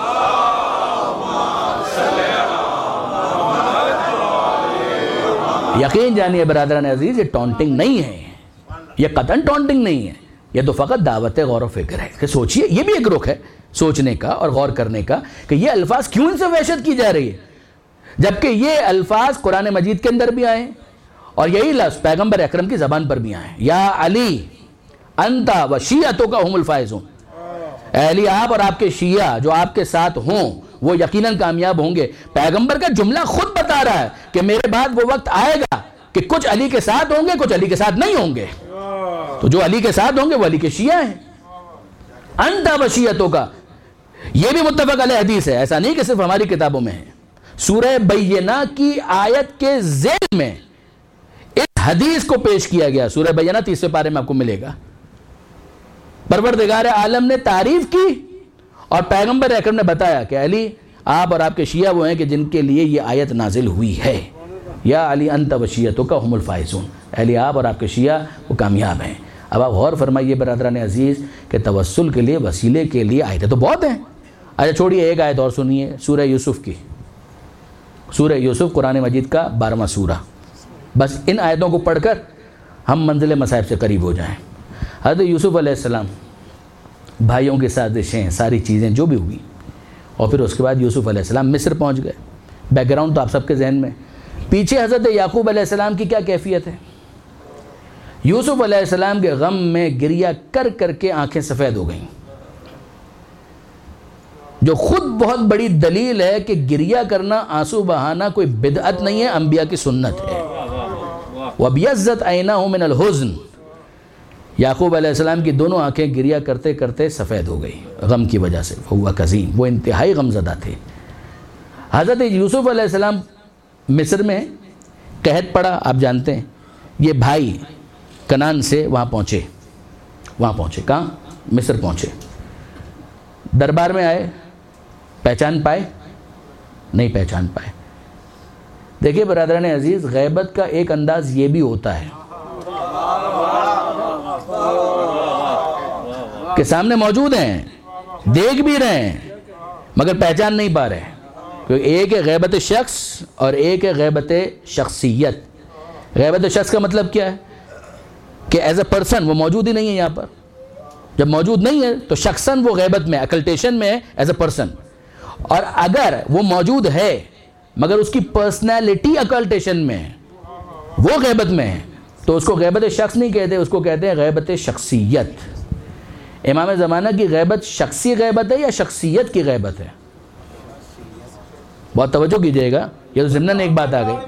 یقین جانیے برادران عزیز، یہ ٹونٹنگ نہیں ہے، یہ قطعاً ٹونٹنگ نہیں ہے، یہ تو فقط دعوت غور و فکر ہے کہ سوچئے. یہ بھی ایک رخ ہے سوچنے کا اور غور کرنے کا کہ یہ الفاظ کیوں ان سے وحشت کی جا رہی ہے، جبکہ یہ الفاظ قرآن مجید کے اندر بھی آئے اور یہی لفظ پیغمبر اکرم کی زبان پر بھی آئے. یا علی انتا و شیعتک هم الفائزون. اے علی، آپ اور آپ کے شیعہ جو آپ کے ساتھ ہوں وہ یقیناً کامیاب ہوں گے. پیغمبر کا جملہ خود بتا رہا ہے کہ میرے بعد وہ وقت آئے گا کہ کچھ علی کے ساتھ ہوں گے، کچھ علی کے ساتھ نہیں ہوں گے. تو جو علی کے ساتھ ہوں گے وہ علی کے شیعہ ہیں. انتا و شیعتک، یہ بھی متفق علیہ حدیث ہے، ایسا نہیں کہ صرف ہماری کتابوں میں ہے. سورہ بینہ کی آیت کے ذیل میں اس حدیث کو پیش کیا گیا. سورہ بینہ تیسرے پارے میں آپ کو ملے گا. پروردگار عالم نے تعریف کی اور پیغمبر اکرم نے بتایا کہ علی، آپ اور آپ کے شیعہ وہ ہیں کہ جن کے لیے یہ آیت نازل ہوئی ہے. یا علی انت و شیعتک هم الفائزون. علی، آپ اور آپ کے شیعہ وہ کامیاب ہیں. اب آپ غور فرمائیے برادران عزیز کہ توسل کے لیے، وسیلے کے لیے آیتیں تو بہت ہیں. اچھا چھوڑیے، ایک آیت اور سنیے سورہ یوسف کی. سورہ یوسف قرآن مجید کا بارہواں سورہ. بس ان آیتوں کو پڑھ کر ہم منزل مصائب سے قریب ہو جائیں. حضرت یوسف علیہ السلام، بھائیوں کی سازشیں، ساری چیزیں جو بھی ہوئی، اور پھر اس کے بعد یوسف علیہ السلام مصر پہنچ گئے. بیک گراؤنڈ تو آپ سب کے ذہن میں. پیچھے حضرت یعقوب علیہ السلام کی کیا کیفیت ہے؟ یوسف علیہ السلام کے غم میں گریہ کر کر کے آنکھیں سفید ہو گئیں، جو خود بہت بڑی دلیل ہے کہ گریہ کرنا، آنسو بہانا کوئی بدعت نہیں ہے، انبیاء کی سنت ہے. وَبْيَزَّتْ عَيْنَاهُ مِنَ الْحُزْنِ. یعقوب علیہ السلام کی دونوں آنکھیں گریہ کرتے کرتے سفید ہو گئی غم کی وجہ سے. وہ کظیم، وہ انتہائی غمزدہ تھے. حضرت یوسف علیہ السلام مصر میں قحط پڑا، آپ جانتے ہیں. یہ بھائی کنان سے وہاں پہنچے. وہاں پہنچے کہاں؟ مصر پہنچے. دربار میں آئے، پہچان پائے؟ نہیں پہچان پائے. دیکھیے برادران عزیز، غیبت کا ایک انداز یہ بھی ہوتا ہے کہ سامنے موجود ہیں، دیکھ بھی رہے ہیں، مگر پہچان نہیں پا رہے. کیونکہ ایک ہے غیبت شخص اور ایک ہے غیبت شخصیت. غیبت شخص کا مطلب کیا ہے؟ کہ ایز اے پرسن وہ موجود ہی نہیں ہے یہاں پر. جب موجود نہیں ہے تو شخصاً وہ غیبت میں، اکلٹیشن میں ہے ایز اے پرسن. اور اگر وہ موجود ہے مگر اس کی پرسنالٹی اکلٹیشن میں ہے، وہ غیبت میں ہے، تو اس کو غیبت شخص نہیں کہتے، اس کو کہتے ہیں غیبت شخصیت. امام زمانہ کی غیبت شخصی غیبت ہے یا شخصیت کی غیبت ہے؟ بہت توجہ کیجئے گا، یہ تو ضمناً ایک بات آ گئی.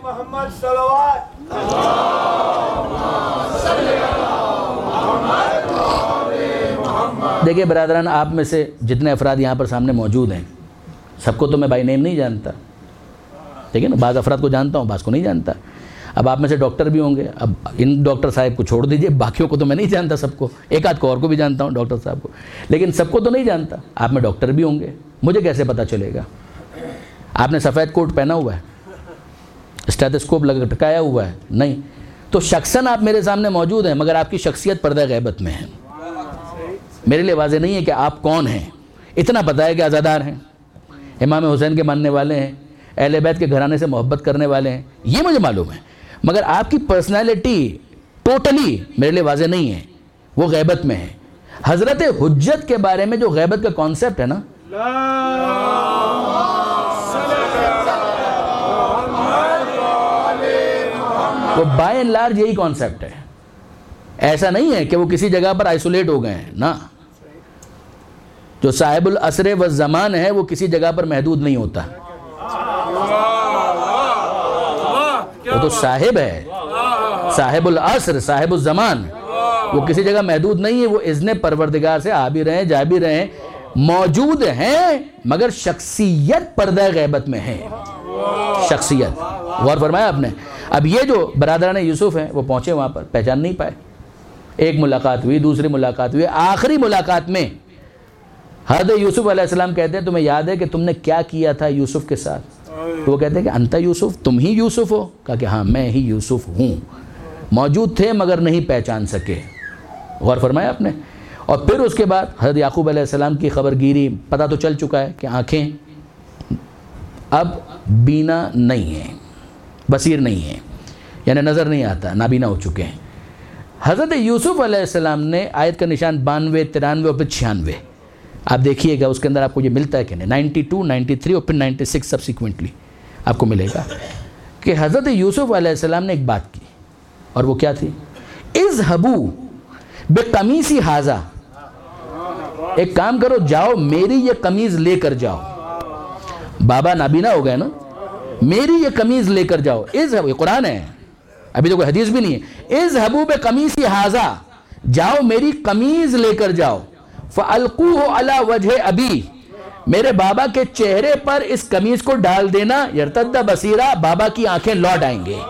دیکھیے برادران، آپ میں سے جتنے افراد یہاں پر سامنے موجود ہیں، سب کو تو میں بائی نیم نہیں جانتا، ٹھیک ہے نا. بعض افراد کو جانتا ہوں، بعض کو نہیں جانتا. اب آپ میں سے ڈاکٹر بھی ہوں گے، اب ان ڈاکٹر صاحب کو چھوڑ دیجئے، باقیوں کو تو میں نہیں جانتا. سب کو، ایک آدھ کو اور کو بھی جانتا ہوں ڈاکٹر صاحب کو، لیکن سب کو تو نہیں جانتا. آپ میں ڈاکٹر بھی ہوں گے، مجھے کیسے پتہ چلے گا؟ آپ نے سفید کوٹ پہنا ہوا ہے، اسٹیتھوسکوپ لگا ٹکایا ہوا ہے؟ نہیں. تو شخصاً آپ میرے سامنے موجود ہیں مگر آپ کی شخصیت پردہ غیبت میں ہے. میرے لیے واضح نہیں ہے کہ آپ کون ہیں. اتنا پتہ ہے کہ عزادار ہیں، امام حسین کے ماننے والے ہیں، اہل بیت کے گھرانے سے محبت کرنے والے ہیں، یہ مجھے معلوم ہے. مگر آپ کی پرسنالٹی ٹوٹلی میرے لیے واضح نہیں ہے، وہ غیبت میں ہے. حضرت حجت کے بارے میں جو غیبت کا کانسیپٹ ہے نا، وہ بائی اینڈ لارج یہی کانسیپٹ ہے. ایسا نہیں ہے کہ وہ کسی جگہ پر آئسولیٹ ہو گئے ہیں، نہ. جو صاحب العصر والزمان ہے وہ کسی جگہ پر محدود نہیں ہوتا، وہ تو صاحب ہے، صاحب العصر، صاحب الزمان. وہ کسی جگہ محدود نہیں ہے، وہ اذن پروردگار سے آ بھی رہے ہیں، جا بھی رہے ہیں، موجود ہیں، مگر شخصیت پردہ غیبت میں ہے. شخصیت غور فرمایا آپ نے. اب یہ جو برادران یوسف ہیں وہ پہنچے وہاں پر، پہچان نہیں پائے. ایک ملاقات ہوئی، دوسری ملاقات ہوئی، آخری ملاقات میں حضرت یوسف علیہ السلام کہتے ہیں تمہیں یاد ہے کہ تم نے کیا کیا تھا یوسف کے ساتھ؟ تو وہ کہتے ہیں کہ انت یوسف، تم ہی یوسف ہو؟ کہا کہ ہاں میں ہی یوسف ہوں، موجود تھے مگر نہیں پہچان سکے. غور فرمایا آپ نے. اور پھر اس کے بعد حضرت یعقوب علیہ السلام کی خبر گیری، پتہ تو چل چکا ہے کہ آنکھیں اب بینا نہیں ہیں، بصیر نہیں ہیں، یعنی نظر نہیں آتا، نابینا ہو چکے ہیں. حضرت یوسف علیہ السلام نے آیت کا نشان بانوے، ترانوے اور پھر چھیانوے، آپ دیکھیے گا اس کے اندر آپ کو یہ ملتا ہے کہ نہیں، نائنٹی ٹو، نائنٹی تھری اور پھر نائنٹی سکس سبسیکوینٹلی آپ کو ملے گا کہ حضرت یوسف علیہ السلام نے ایک بات کی، اور وہ کیا تھی؟ اذهبوا بقمیصی ھذا، ایک کام کرو، جاؤ میری یہ قمیض لے کر جاؤ. بابا نابینا ہو گئے نا، میری یہ قمیض لے کر جاؤ. اذهبوا، یہ قرآن ہے، ابھی تو کوئی حدیث بھی نہیں ہے. اذهبوا بقمیصی ھذا، جاؤ میری قمیض لے کر جاؤ. فَأَلْقُوهُ عَلَى وَجْهِ أَبِي، میرے بابا کے چہرے پر اس قمیض کو ڈال دینا. یرتد بصیرا، بابا کی آنکھیں لوٹ آئیں گے.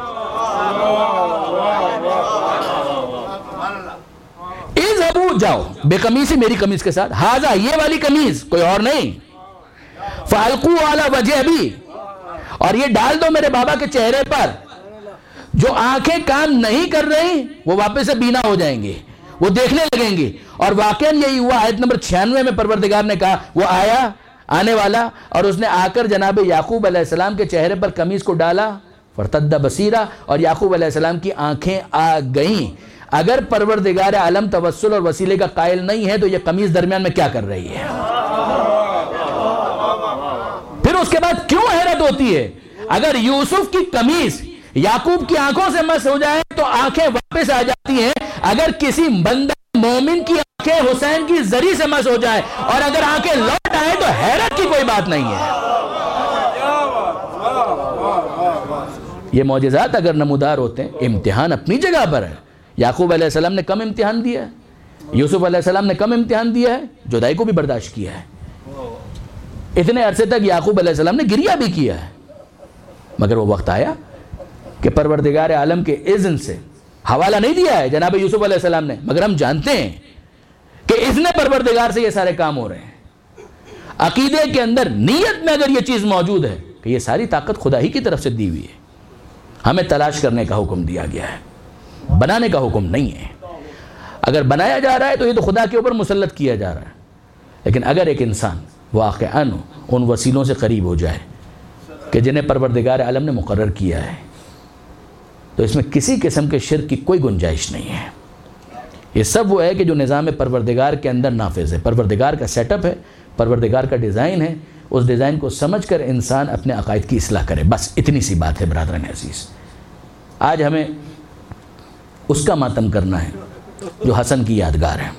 اذهبوا، جاؤ بے قمیصی، میری قمیض کے ساتھ، ھذا، یہ والی قمیض، کوئی اور نہیں. فَأَلْقُوهُ عَلَى وَجْهِ أَبِي، اور یہ ڈال دو میرے بابا کے چہرے پر. جو آنکھیں کام نہیں کر رہی وہ واپس سے بینا ہو جائیں گے، وہ دیکھنے لگیں گے. اور واقعاً یہی ہوا. آیت نمبر چھیانوے میں پروردگار نے کہا وہ آیا، آنے والا، اور اس نے آ کر جناب یعقوب علیہ السلام کے چہرے پر قمیض کو ڈالا. فرتد بصیرا، اور یعقوب علیہ السلام کی آنکھیں آ گئیں. اگر پروردگار عالم توسل اور وسیلے کا قائل نہیں ہے تو یہ قمیض درمیان میں کیا کر رہی ہے؟ پھر اس کے بعد کیوں حیرت ہوتی ہے؟ اگر یوسف کی قمیض یعقوب کی آنکھوں سے مس ہو جائے تو آنکھیں واپس آ جاتی ہیں. اگر کسی بندہ مومن کی آنکھیں حسین کی زری سے مس ہو جائے اور اگر آنکھیں لوٹ آئیں تو حیرت کی کوئی بات نہیں ہے. یہ معجزات اگر نمودار ہوتے ہیں، امتحان اپنی جگہ پر ہے. یعقوب علیہ السلام نے کم امتحان دیا ہے، یوسف علیہ السلام نے کم امتحان دیا ہے، جدائی کو بھی برداشت کیا ہے. اتنے عرصے تک یعقوب علیہ السلام نے گریہ بھی کیا ہے، مگر وہ وقت آیا کہ پروردگار عالم کے اذن سے حوالہ نہیں دیا ہے جناب یوسف علیہ السلام نے، مگر ہم جانتے ہیں کہ اذن پروردگار سے یہ سارے کام ہو رہے ہیں. عقیدے کے اندر، نیت میں اگر یہ چیز موجود ہے کہ یہ ساری طاقت خدا ہی کی طرف سے دی ہوئی ہے، ہمیں تلاش کرنے کا حکم دیا گیا ہے، بنانے کا حکم نہیں ہے. اگر بنایا جا رہا ہے تو یہ تو خدا کے اوپر مسلط کیا جا رہا ہے. لیکن اگر ایک انسان واقعاً ان وسیلوں سے قریب ہو جائے کہ جنہیں پروردگار عالم نے مقرر کیا ہے تو اس میں کسی قسم کے شرک کی کوئی گنجائش نہیں ہے. یہ سب وہ ہے کہ جو نظام پروردگار کے اندر نافذ ہے، پروردگار کا سیٹ اپ ہے، پروردگار کا ڈیزائن ہے. اس ڈیزائن کو سمجھ کر انسان اپنے عقائد کی اصلاح کرے. بس اتنی سی بات ہے برادران عزیز. آج ہمیں اس کا ماتم کرنا ہے جو حسن کی یادگار ہے.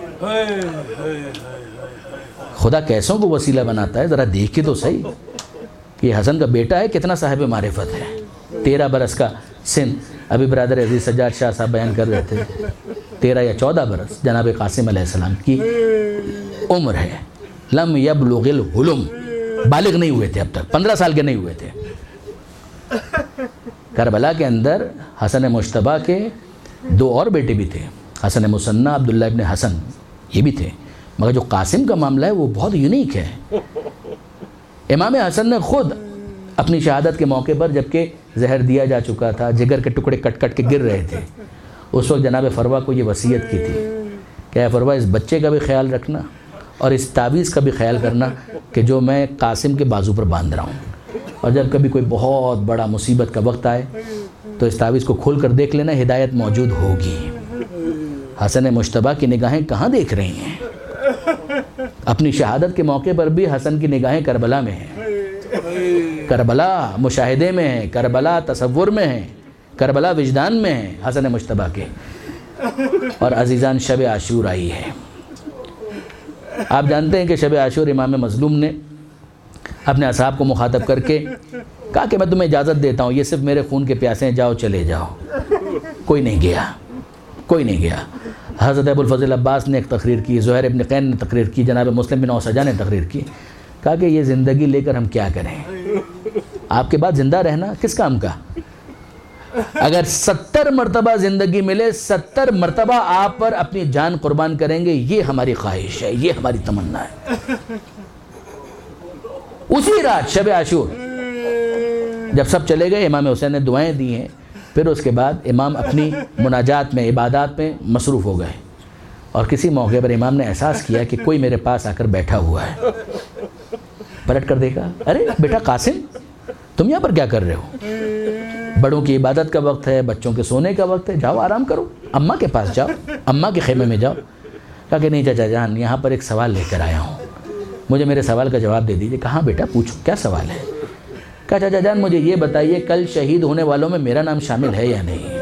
خدا کیسوں کو وسیلہ بناتا ہے، ذرا دیکھ کے تو صحیح. یہ حسن کا بیٹا ہے، کتنا صاحب معرفت ہے، تیرہ برس کا سن. ابھی برادر عزیز سجاد شاہ صاحب بیان کر رہے تھے، تیرہ یا چودہ برس جناب قاسم علیہ السلام کی عمر ہے. لم یبلغ الحلم، بالغ نہیں ہوئے تھے اب تک، پندرہ سال کے نہیں ہوئے تھے. کربلا کے اندر حسن مجتبیٰ کے دو اور بیٹے بھی تھے، حسن مثنی، عبداللہ ابن حسن، یہ بھی تھے. مگر جو قاسم کا معاملہ ہے وہ بہت یونیک ہے. امام حسن نے خود اپنی شہادت کے موقع پر، جبکہ زہر دیا جا چکا تھا، جگر کے ٹکڑے کٹ کٹ کے گر رہے تھے، اس وقت جناب فروا کو یہ وصیت کی تھی کہ اے فروا، اس بچے کا بھی خیال رکھنا اور اس تعویذ کا بھی خیال کرنا کہ جو میں قاسم کے بازو پر باندھ رہا ہوں، اور جب کبھی کوئی بہت بڑا مصیبت کا وقت آئے تو اس تعویذ کو کھول کر دیکھ لینا، ہدایت موجود ہوگی. حسن مجتبیٰ کی نگاہیں کہاں دیکھ رہی ہیں؟ اپنی شہادت کے موقع پر بھی حسن کی نگاہیں کربلا میں ہیں. کربلا مشاہدے میں ہے، کربلا تصور میں ہے، کربلا وجدان میں ہے حسن مجتبیٰ کے. اور عزیزان، شب عاشور آئی ہے. آپ جانتے ہیں کہ شب عاشور امام مظلوم نے اپنے اصحاب کو مخاطب کر کے کہا کہ میں تمہیں اجازت دیتا ہوں، یہ صرف میرے خون کے پیاسے ہیں، جاؤ چلے جاؤ. کوئی نہیں گیا، کوئی نہیں گیا. حضرت ابو الفضل عباس نے ایک تقریر کی، زہیر ابن قین نے تقریر کی، جناب مسلم بن اوسجا نے تقریر کی. کہا کہ یہ زندگی لے کر ہم کیا کریں؟ آپ کے بعد زندہ رہنا کس کام کا؟ اگر ستر مرتبہ زندگی ملے، ستر مرتبہ آپ پر اپنی جان قربان کریں گے. یہ ہماری خواہش ہے، یہ ہماری تمنا ہے. اسی رات شب عاشور جب سب چلے گئے امام حسین نے دعائیں دی ہیں، پھر اس کے بعد امام اپنی مناجات میں عبادات میں مصروف ہو گئے، اور کسی موقع پر امام نے احساس کیا کہ کوئی میرے پاس آ کر بیٹھا ہوا ہے۔ پلٹ کر دیکھا، ارے بیٹا قاسم تم یہاں پر کیا کر رہے ہو؟ بڑوں کی عبادت کا وقت ہے، بچوں کے سونے کا وقت ہے، جاؤ آرام کرو، اماں کے پاس جاؤ، اماں کے خیمے میں جاؤ۔ کہا کہ نہیں چچا جان، یہاں پر ایک سوال لے کر آیا ہوں، مجھے میرے سوال کا جواب دے دیجیے۔ کہاں بیٹا پوچھو، کیا سوال ہے؟ کہا چچا جان مجھے یہ بتائیے کل شہید ہونے والوں میں میرا نام شامل ہے یا نہیں؟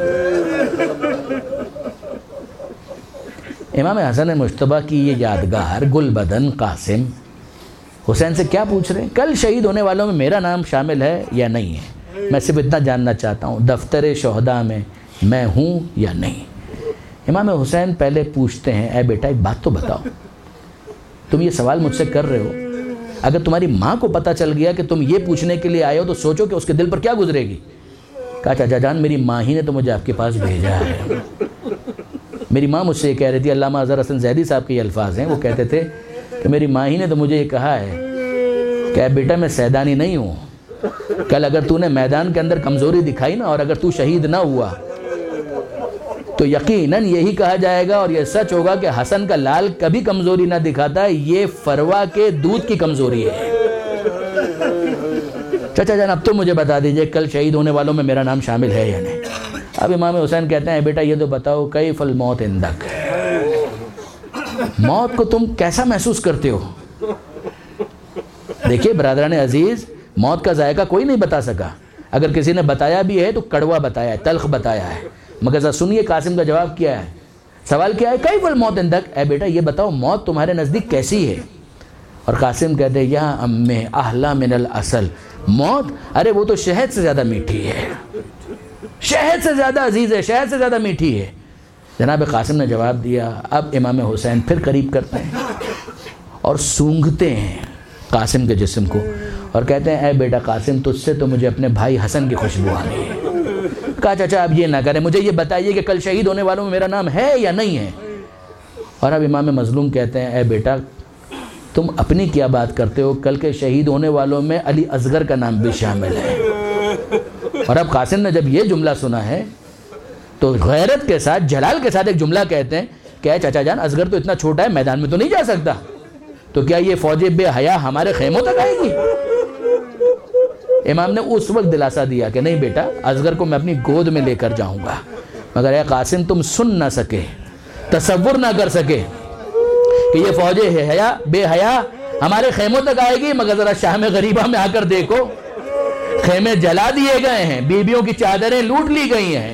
امام حسن مجتبیٰ کی یہ یادگار گل بدن قاسم حسین سے کیا پوچھ رہے ہیں؟ کل شہید ہونے والوں میں میرا نام شامل ہے یا نہیں ہے؟ میں صرف اتنا جاننا چاہتا ہوں دفتر شہداء میں میں ہوں یا نہیں۔ امام حسین پہلے پوچھتے ہیں، اے بیٹا ایک بات تو بتاؤ، تم یہ سوال مجھ سے کر رہے ہو، اگر تمہاری ماں کو پتہ چل گیا کہ تم یہ پوچھنے کے لیے آئے ہو تو سوچو کہ اس کے دل پر کیا گزرے گی۔ کہا چچا جان میری ماں ہی نے تو مجھے آپ کے پاس بھیجا ہے۔ میری ماں مجھ سے یہ کہہ رہی تھی، علامہ اظہر حسن زیدی صاحب کے یہ الفاظ ہیں، وہ کہتے تھے کہ میری ماں ہی نے تو مجھے یہ کہا ہے کہ اے بیٹا میں سیدانی نہیں ہوں، کل اگر تو نے میدان کے اندر کمزوری دکھائی نا اور اگر تو شہید نہ ہوا تو یقیناً یہی کہا جائے گا اور یہ سچ ہوگا کہ حسن کا لال کبھی کمزوری نہ دکھاتا، یہ فروا کے دودھ کی کمزوری ہے۔ چچا جان اب تو مجھے بتا دیجئے کل شہید ہونے والوں میں میرا نام شامل ہے یا نہیں؟ اب امام حسین کہتے ہیں بیٹا یہ تو بتاؤ کیف الموت عندک، موت کو تم کیسا محسوس کرتے ہو؟ دیکھیے برادران عزیز، موت کا ذائقہ کوئی نہیں بتا سکا، اگر کسی نے بتایا بھی ہے تو کڑوا بتایا ہے، تلخ بتایا ہے، مگر ذرا سنیے قاسم کا جواب کیا ہے۔ سوال کیا ہے؟ کیف الموت عندک، اے بیٹا یہ بتاؤ موت تمہارے نزدیک کیسی ہے؟ اور قاسم کہتے ہیں یا امی احلا من العسل، موت ارے وہ تو شہد سے زیادہ میٹھی ہے، شہد سے زیادہ عزیز ہے، شہد سے زیادہ میٹھی ہے۔ جناب قاسم نے جواب دیا۔ اب امام حسین پھر قریب کرتے ہیں اور سونگھتے ہیں قاسم کے جسم کو اور کہتے ہیں اے بیٹا قاسم تجھ سے تو مجھے اپنے بھائی حسن کی خوشبو آ رہی ہے۔ کہا چچا اب یہ نہ کریں، مجھے یہ بتائیے کہ کل شہید ہونے والوں میں میرا نام ہے یا نہیں ہے؟ اور اب امام مظلوم کہتے ہیں اے بیٹا تم اپنی کیا بات کرتے ہو، کل کے شہید ہونے والوں میں علی اصغر کا نام بھی شامل ہے۔ اور اب قاسم نے جب یہ جملہ سنا ہے تو غیرت کے ساتھ جلال کے ساتھ ایک جملہ کہتے ہیں کہ اے چچا جان اصغر تو اتنا چھوٹا ہے میدان میں تو نہیں جا سکتا، تو کیا یہ فوج بے حیا ہمارے خیموں تک آئے گی؟ امام نے اس وقت دلاسا دیا کہ نہیں بیٹا اصغر کو میں اپنی گود میں لے کر جاؤں گا، مگر اے قاسم تم سن نہ سکے، تصور نہ کر سکے کہ یہ فوج حیا بے حیا ہمارے خیموں تک آئے گی، مگر ذرا شام غریبہ میں آ کر دیکھو خیمے جلا دیے گئے ہیں، بیویوں کی چادریں لوٹ لی گئی ہیں۔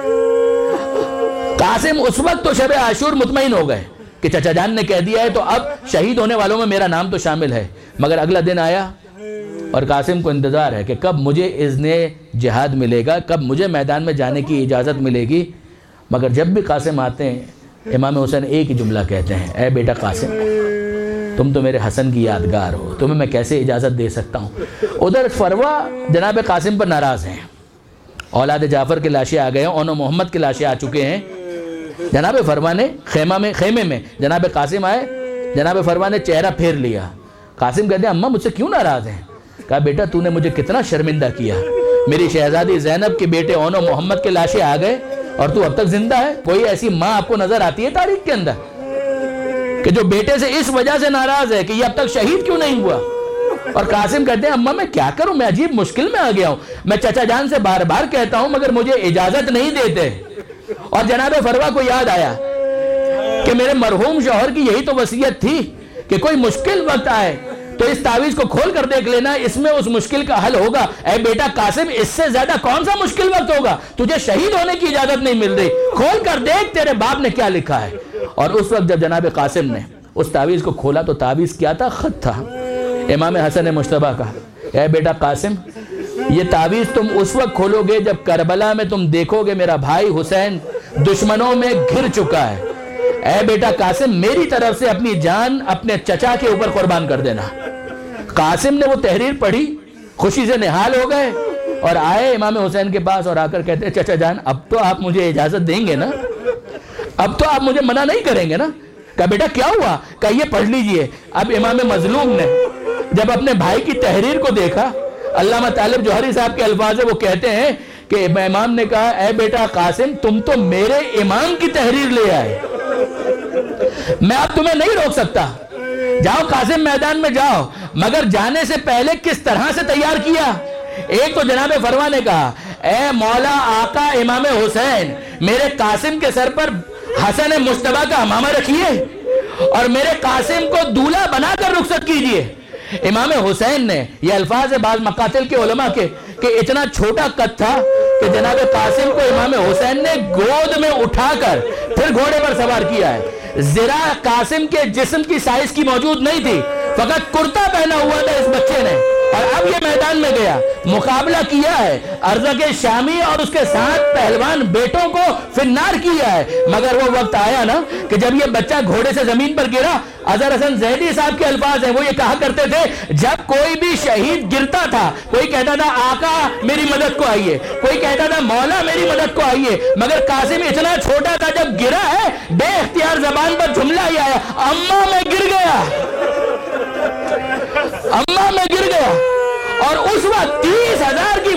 قاسم اس وقت تو شب عاشور مطمئن ہو گئے کہ چچا جان نے کہہ دیا ہے تو اب شہید ہونے والوں میں میرا نام تو شامل ہے، مگر اگلا دن آیا اور قاسم کو انتظار ہے کہ کب مجھے اذن جہاد ملے گا، کب مجھے میدان میں جانے کی اجازت ملے گی۔ مگر جب بھی قاسم آتے ہیں امام حسین ایک ہی جملہ کہتے ہیں اے بیٹا قاسم تم تو میرے حسن کی یادگار ہو، تمہیں میں کیسے اجازت دے سکتا ہوں۔ ادھر فروا جناب قاسم پر ناراض ہیں، اولاد جعفر کے لاشیں آ گئے ہیں، اونو محمد کے لاشیں آ چکے ہیں۔ جناب فروا نے خیمہ میں خیمے میں جناب قاسم آئے، جناب فروا نے چہرہ پھیر لیا۔ قاسم کہتے ہیں اماں مجھ سے کیوں ناراض ہیں؟ کہا بیٹا تو نے مجھے کتنا شرمندہ کیا، میری شہزادی زینب کے بیٹے اونو محمد کے لاشیں آ گئے اور تو اب تک زندہ ہے۔ کوئی ایسی ماں آپ کو نظر آتی ہے تاریخ کے اندر کہ جو بیٹے سے اس وجہ سے ناراض ہے کہ یہ اب تک شہید کیوں نہیں ہوا؟ اور قاسم کہتے ہیں اماں میں کیا کروں، میں عجیب مشکل میں آ گیا ہوں، میں چچا جان سے بار بار کہتا ہوں مگر مجھے اجازت نہیں دیتے۔ اور جناب فروا کو یاد آیا کہ میرے مرحوم شوہر کی یہی تو وصیت تھی کہ کوئی مشکل وقت آئے تو اس تعویذ کو کھول کر دیکھ لینا، اس میں اس مشکل کا حل ہوگا۔ اے بیٹا قاسم اس سے زیادہ کون سا مشکل وقت ہوگا، تجھے شہید ہونے کی اجازت نہیں مل رہی، کھول کر دیکھ تیرے باپ نے کیا لکھا ہے۔ اور اس وقت جب جناب قاسم نے اس تعویذ کو کھولا تو تعویذ کیا تھا؟ خط تھا امام حسن مجتبیٰ کا۔ اے بیٹا قاسم یہ تعویذ تم اس وقت کھولو گے جب کربلا میں تم دیکھو گے میرا بھائی حسین دشمنوں میں گھر چکا ہے۔ اے بیٹا قاسم میری طرف سے اپنی جان اپنے چچا کے اوپر قربان کر دینا۔ قاسم نے وہ تحریر پڑھی، خوشی سے نہال ہو گئے اور آئے امام حسین کے پاس اور آ کر کہتے ہیں چچا جان اب تو آپ مجھے اجازت دیں گے نا، اب تو آپ مجھے منع نہیں کریں گے نا؟ کہا بیٹا کیا ہوا؟ کہا یہ پڑھ لیجئے۔ اب امام مظلوم نے جب اپنے بھائی کی تحریر کو دیکھا علامہ طالب جوہری صاحب کے الفاظ ہے، وہ کہتے ہیں کہ امام نے کہا اے بیٹا قاسم تم تو میرے امام کی تحریر لے آئے، میں اب تمہیں نہیں روک سکتا، جاؤ قاسم میدان میں جاؤ، مگر جانے سے پہلے کس طرح سے تیار کیا؟ ایک تو جناب فروا نے کہا اے مولا آقا امام حسین میرے قاسم کے سر پر حسن مجتبیٰ کا امامہ رکھیے اور میرے قاسم کو دولہا بنا کر رخصت کیجئے۔ امام حسین نے یہ الفاظ بعض مقاتل کے علماء کے کہ اتنا چھوٹا قد تھا کہ جناب قاسم کو امام حسین نے گود میں اٹھا کر پھر گھوڑے پر سوار کیا ہے۔ ذرا قاسم کے جسم کی سائز کی موجود نہیں تھی، فقط کرتا پہنا ہوا تھا اس بچے نے، اور اب یہ میدان میں گیا، مقابلہ کیا ہے، ارزق شامی اور اس کے ساتھ پہلوان بیٹوں کو فنار کیا ہے۔ مگر وہ وقت آیا نا کہ جب یہ بچہ گھوڑے سے زمین پر گرا، اظہر حسن زیدی صاحب کے الفاظ ہیں، وہ یہ کہا کرتے تھے جب کوئی بھی شہید گرتا تھا، کوئی کہتا تھا آقا میری مدد کو آئیے، کوئی کہتا تھا مولا میری مدد کو آئیے، مگر قاسم اتنا چھوٹا تھا، جب گرا ہے بے اختیار زبان پر جملہ ہی آیا اماں میں گر گیا، اماں میں گر گیا۔ اور اس وقت تیس ہزار کی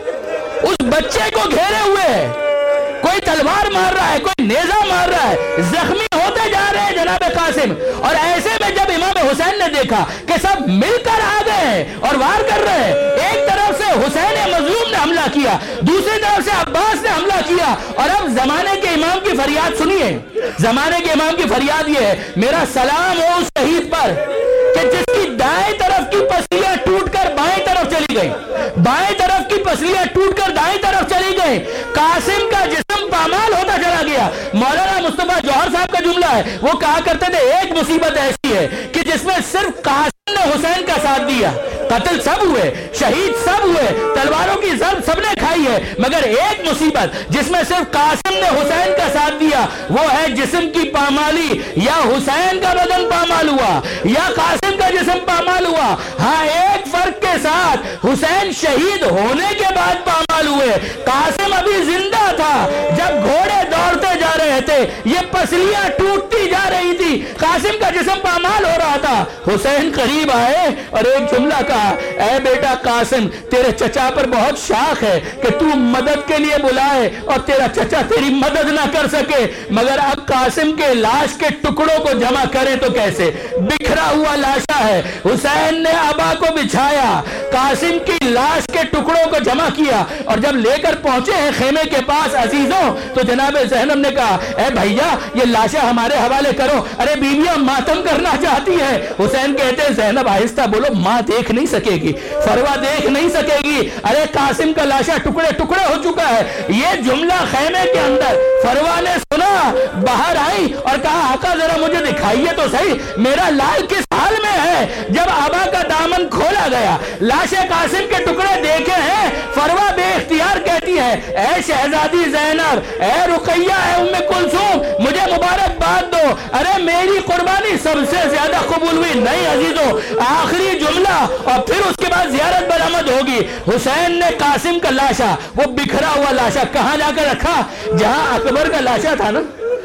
فوج اس بچے کو گھیرے ہوئے ہے، کوئی تلوار مار رہا ہے، کوئی نیزہ مار رہا ہے، زخمی ہوتے جا رہے ہیں جناب قاسم۔ اور ایسے میں جب امام حسین نے دیکھا کہ سب مل کر آ گئے ہیں اور وار کر رہے ہیں، ایک طرف سے حسین مظلوم نے حملہ کیا، دوسری طرف سے عباس نے حملہ کیا، اور اب زمانے کے امام کی فریاد سنیے، زمانے کے امام کی فریاد یہ ہے میرا سلام ہو اس شہید پر کہ جس کی دائیں طرف کی پسلیاں ٹوٹ کر بائیں طرف چلی گئی، بائیں طرف کی پسلیاں ٹوٹ کر دائیں طرف چلی گئی، قاسم کا جسم پامال ہوتا چلا گیا۔ مولانا مصطفیٰ جوہر صاحب کا جملہ ہے، وہ کہا کرتے تھے ایک مصیبت ایسی ہے کہ جس میں صرف قاسم نے حسین کا ساتھ دیا، قتل سب ہوئے، شہید سب ہوئے، تلواروں کی ضرب سب نے کھائی ہے، مگر ایک مصیبت جس میں صرف قاسم نے حسین کا ساتھ دیا وہ ہے جسم کی پامالی، یا حسین کا بدن پامال ہوا یا قاسم کا جسم پامال ہوا۔ ہاں ایک فرق کے ساتھ، حسین شہید ہونے کے بعد پامال ہوئے، قاسم ابھی زندہ تھا جب گھوڑے دوڑتے جا رہے تھے، یہ پسلیاں ٹوٹتی جا رہی تھی، قاسم کا جسم پامال ہو رہا تھا۔ حسین قریب آئے اور ایک جملہ کہا اے بیٹا قاسم تیرے چچا پر بہت شاخ ہے کہ تو مدد کے لیے بلائے اور تیرا چچا تیری مدد نہ کر سکے، مگر اب قاسم کے لاش کے ٹکڑوں کو جمع کریں تو کیسے؟ بکھرا ہوا لاشا ہے۔ حسین نے ابا کو بچھایا، قاسم کی لاش کے ٹکڑوں کو جمع کیا، اور جب لے کر پہنچے ہیں خیمے کے پاس عزیزوں تو جناب زینب نے کہا اے بھائیا یہ لاشا ہمارے حوالے کرو، ارے بیویاں ماتم کرنا چاہتی ہیں۔ حسین کہتے ہیں زینب آہستہ بولو، ماں دیکھ نہیں سکے گی، فروا دیکھ نہیں سکے گی، ارے قاسم کا لاشا ٹکڑے ٹکڑے ہو چکا ہے۔ یہ جملہ خیمے کے اندر فروا نے سنا، باہر آئی اور کہا آقا ذرا مجھے دکھائیے تو صحیح میرا لال کس حال میں ہے۔ جب آبا کا دامن کھولا گیا، لاش قاسم کے ٹکڑے دیکھے ہیں، فروا بے اختیار کہتی ہے اے شہزادی زینب، اے رقیہ، اے ام کلثوم، مجھے مبارکباد دو، ارے میری قربانی سب سے زیادہ قبول ہوئی۔ نہیں عزیزوں، آخری جملہ اور پھر اس کے بعد زیارت برآمد ہوگی۔ حسین نے قاسم کا لاشا، وہ بکھرا ہوا لاشا کہاں جا کر رکھا؟ جہاں اکبر کا لاشا تھا نا،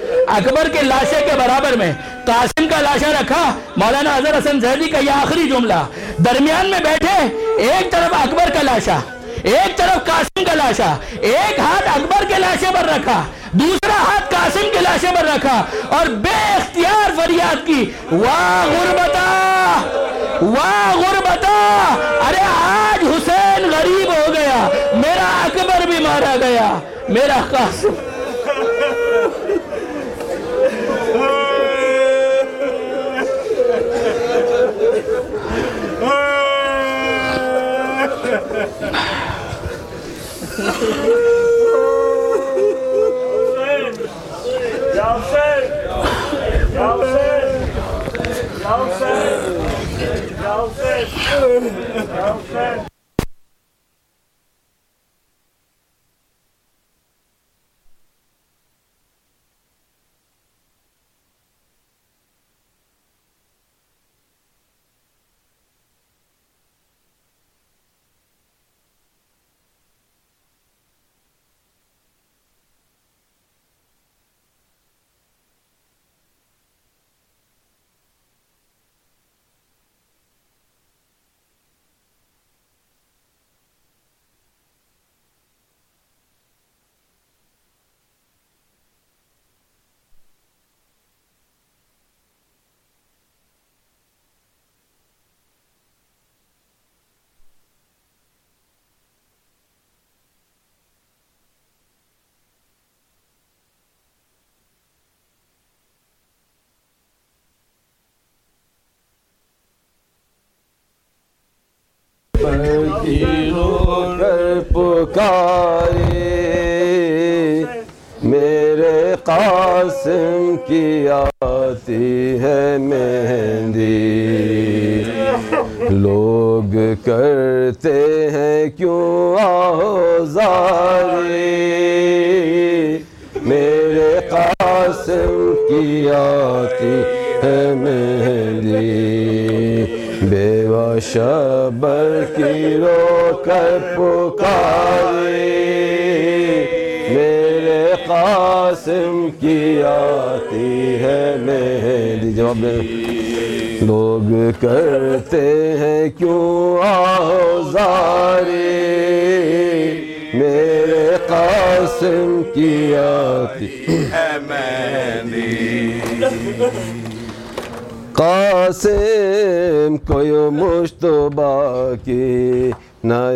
اکبر کے لاشے کے برابر میں قاسم کا لاشا رکھا۔ مولانا اظہر حسن زیدی کا یہ آخری جملہ، درمیان میں بیٹھے، ایک طرف اکبر کا لاشا، ایک طرف قاسم کا لاشا، ایک ہاتھ اکبر کے لاشے پر رکھا، دوسرا ہاتھ قاسم کے لاشے پر رکھا، اور بے اختیار فریاد کی واہ غربتا، واہ غربتا، ارے آج حسین غریب ہو گیا، میرا اکبر بھی مارا گیا، میرا قاسم پر کی رو کر پکارے میرے قاسم کی آتی ہے مہندی لوگ کرتے ہیں کیوں آہوزاری میرے قاسم کی آتی ہے مہندی بیوہ شبر کی رو کر پکارے میرے قاسم کی آتی ہے مہندی جواب دیں لوگ کرتے ہیں کیوں آہوزاری میرے قاسم کی آتی ہے مہندی قاسم کو یوں مشتبہ کی نہ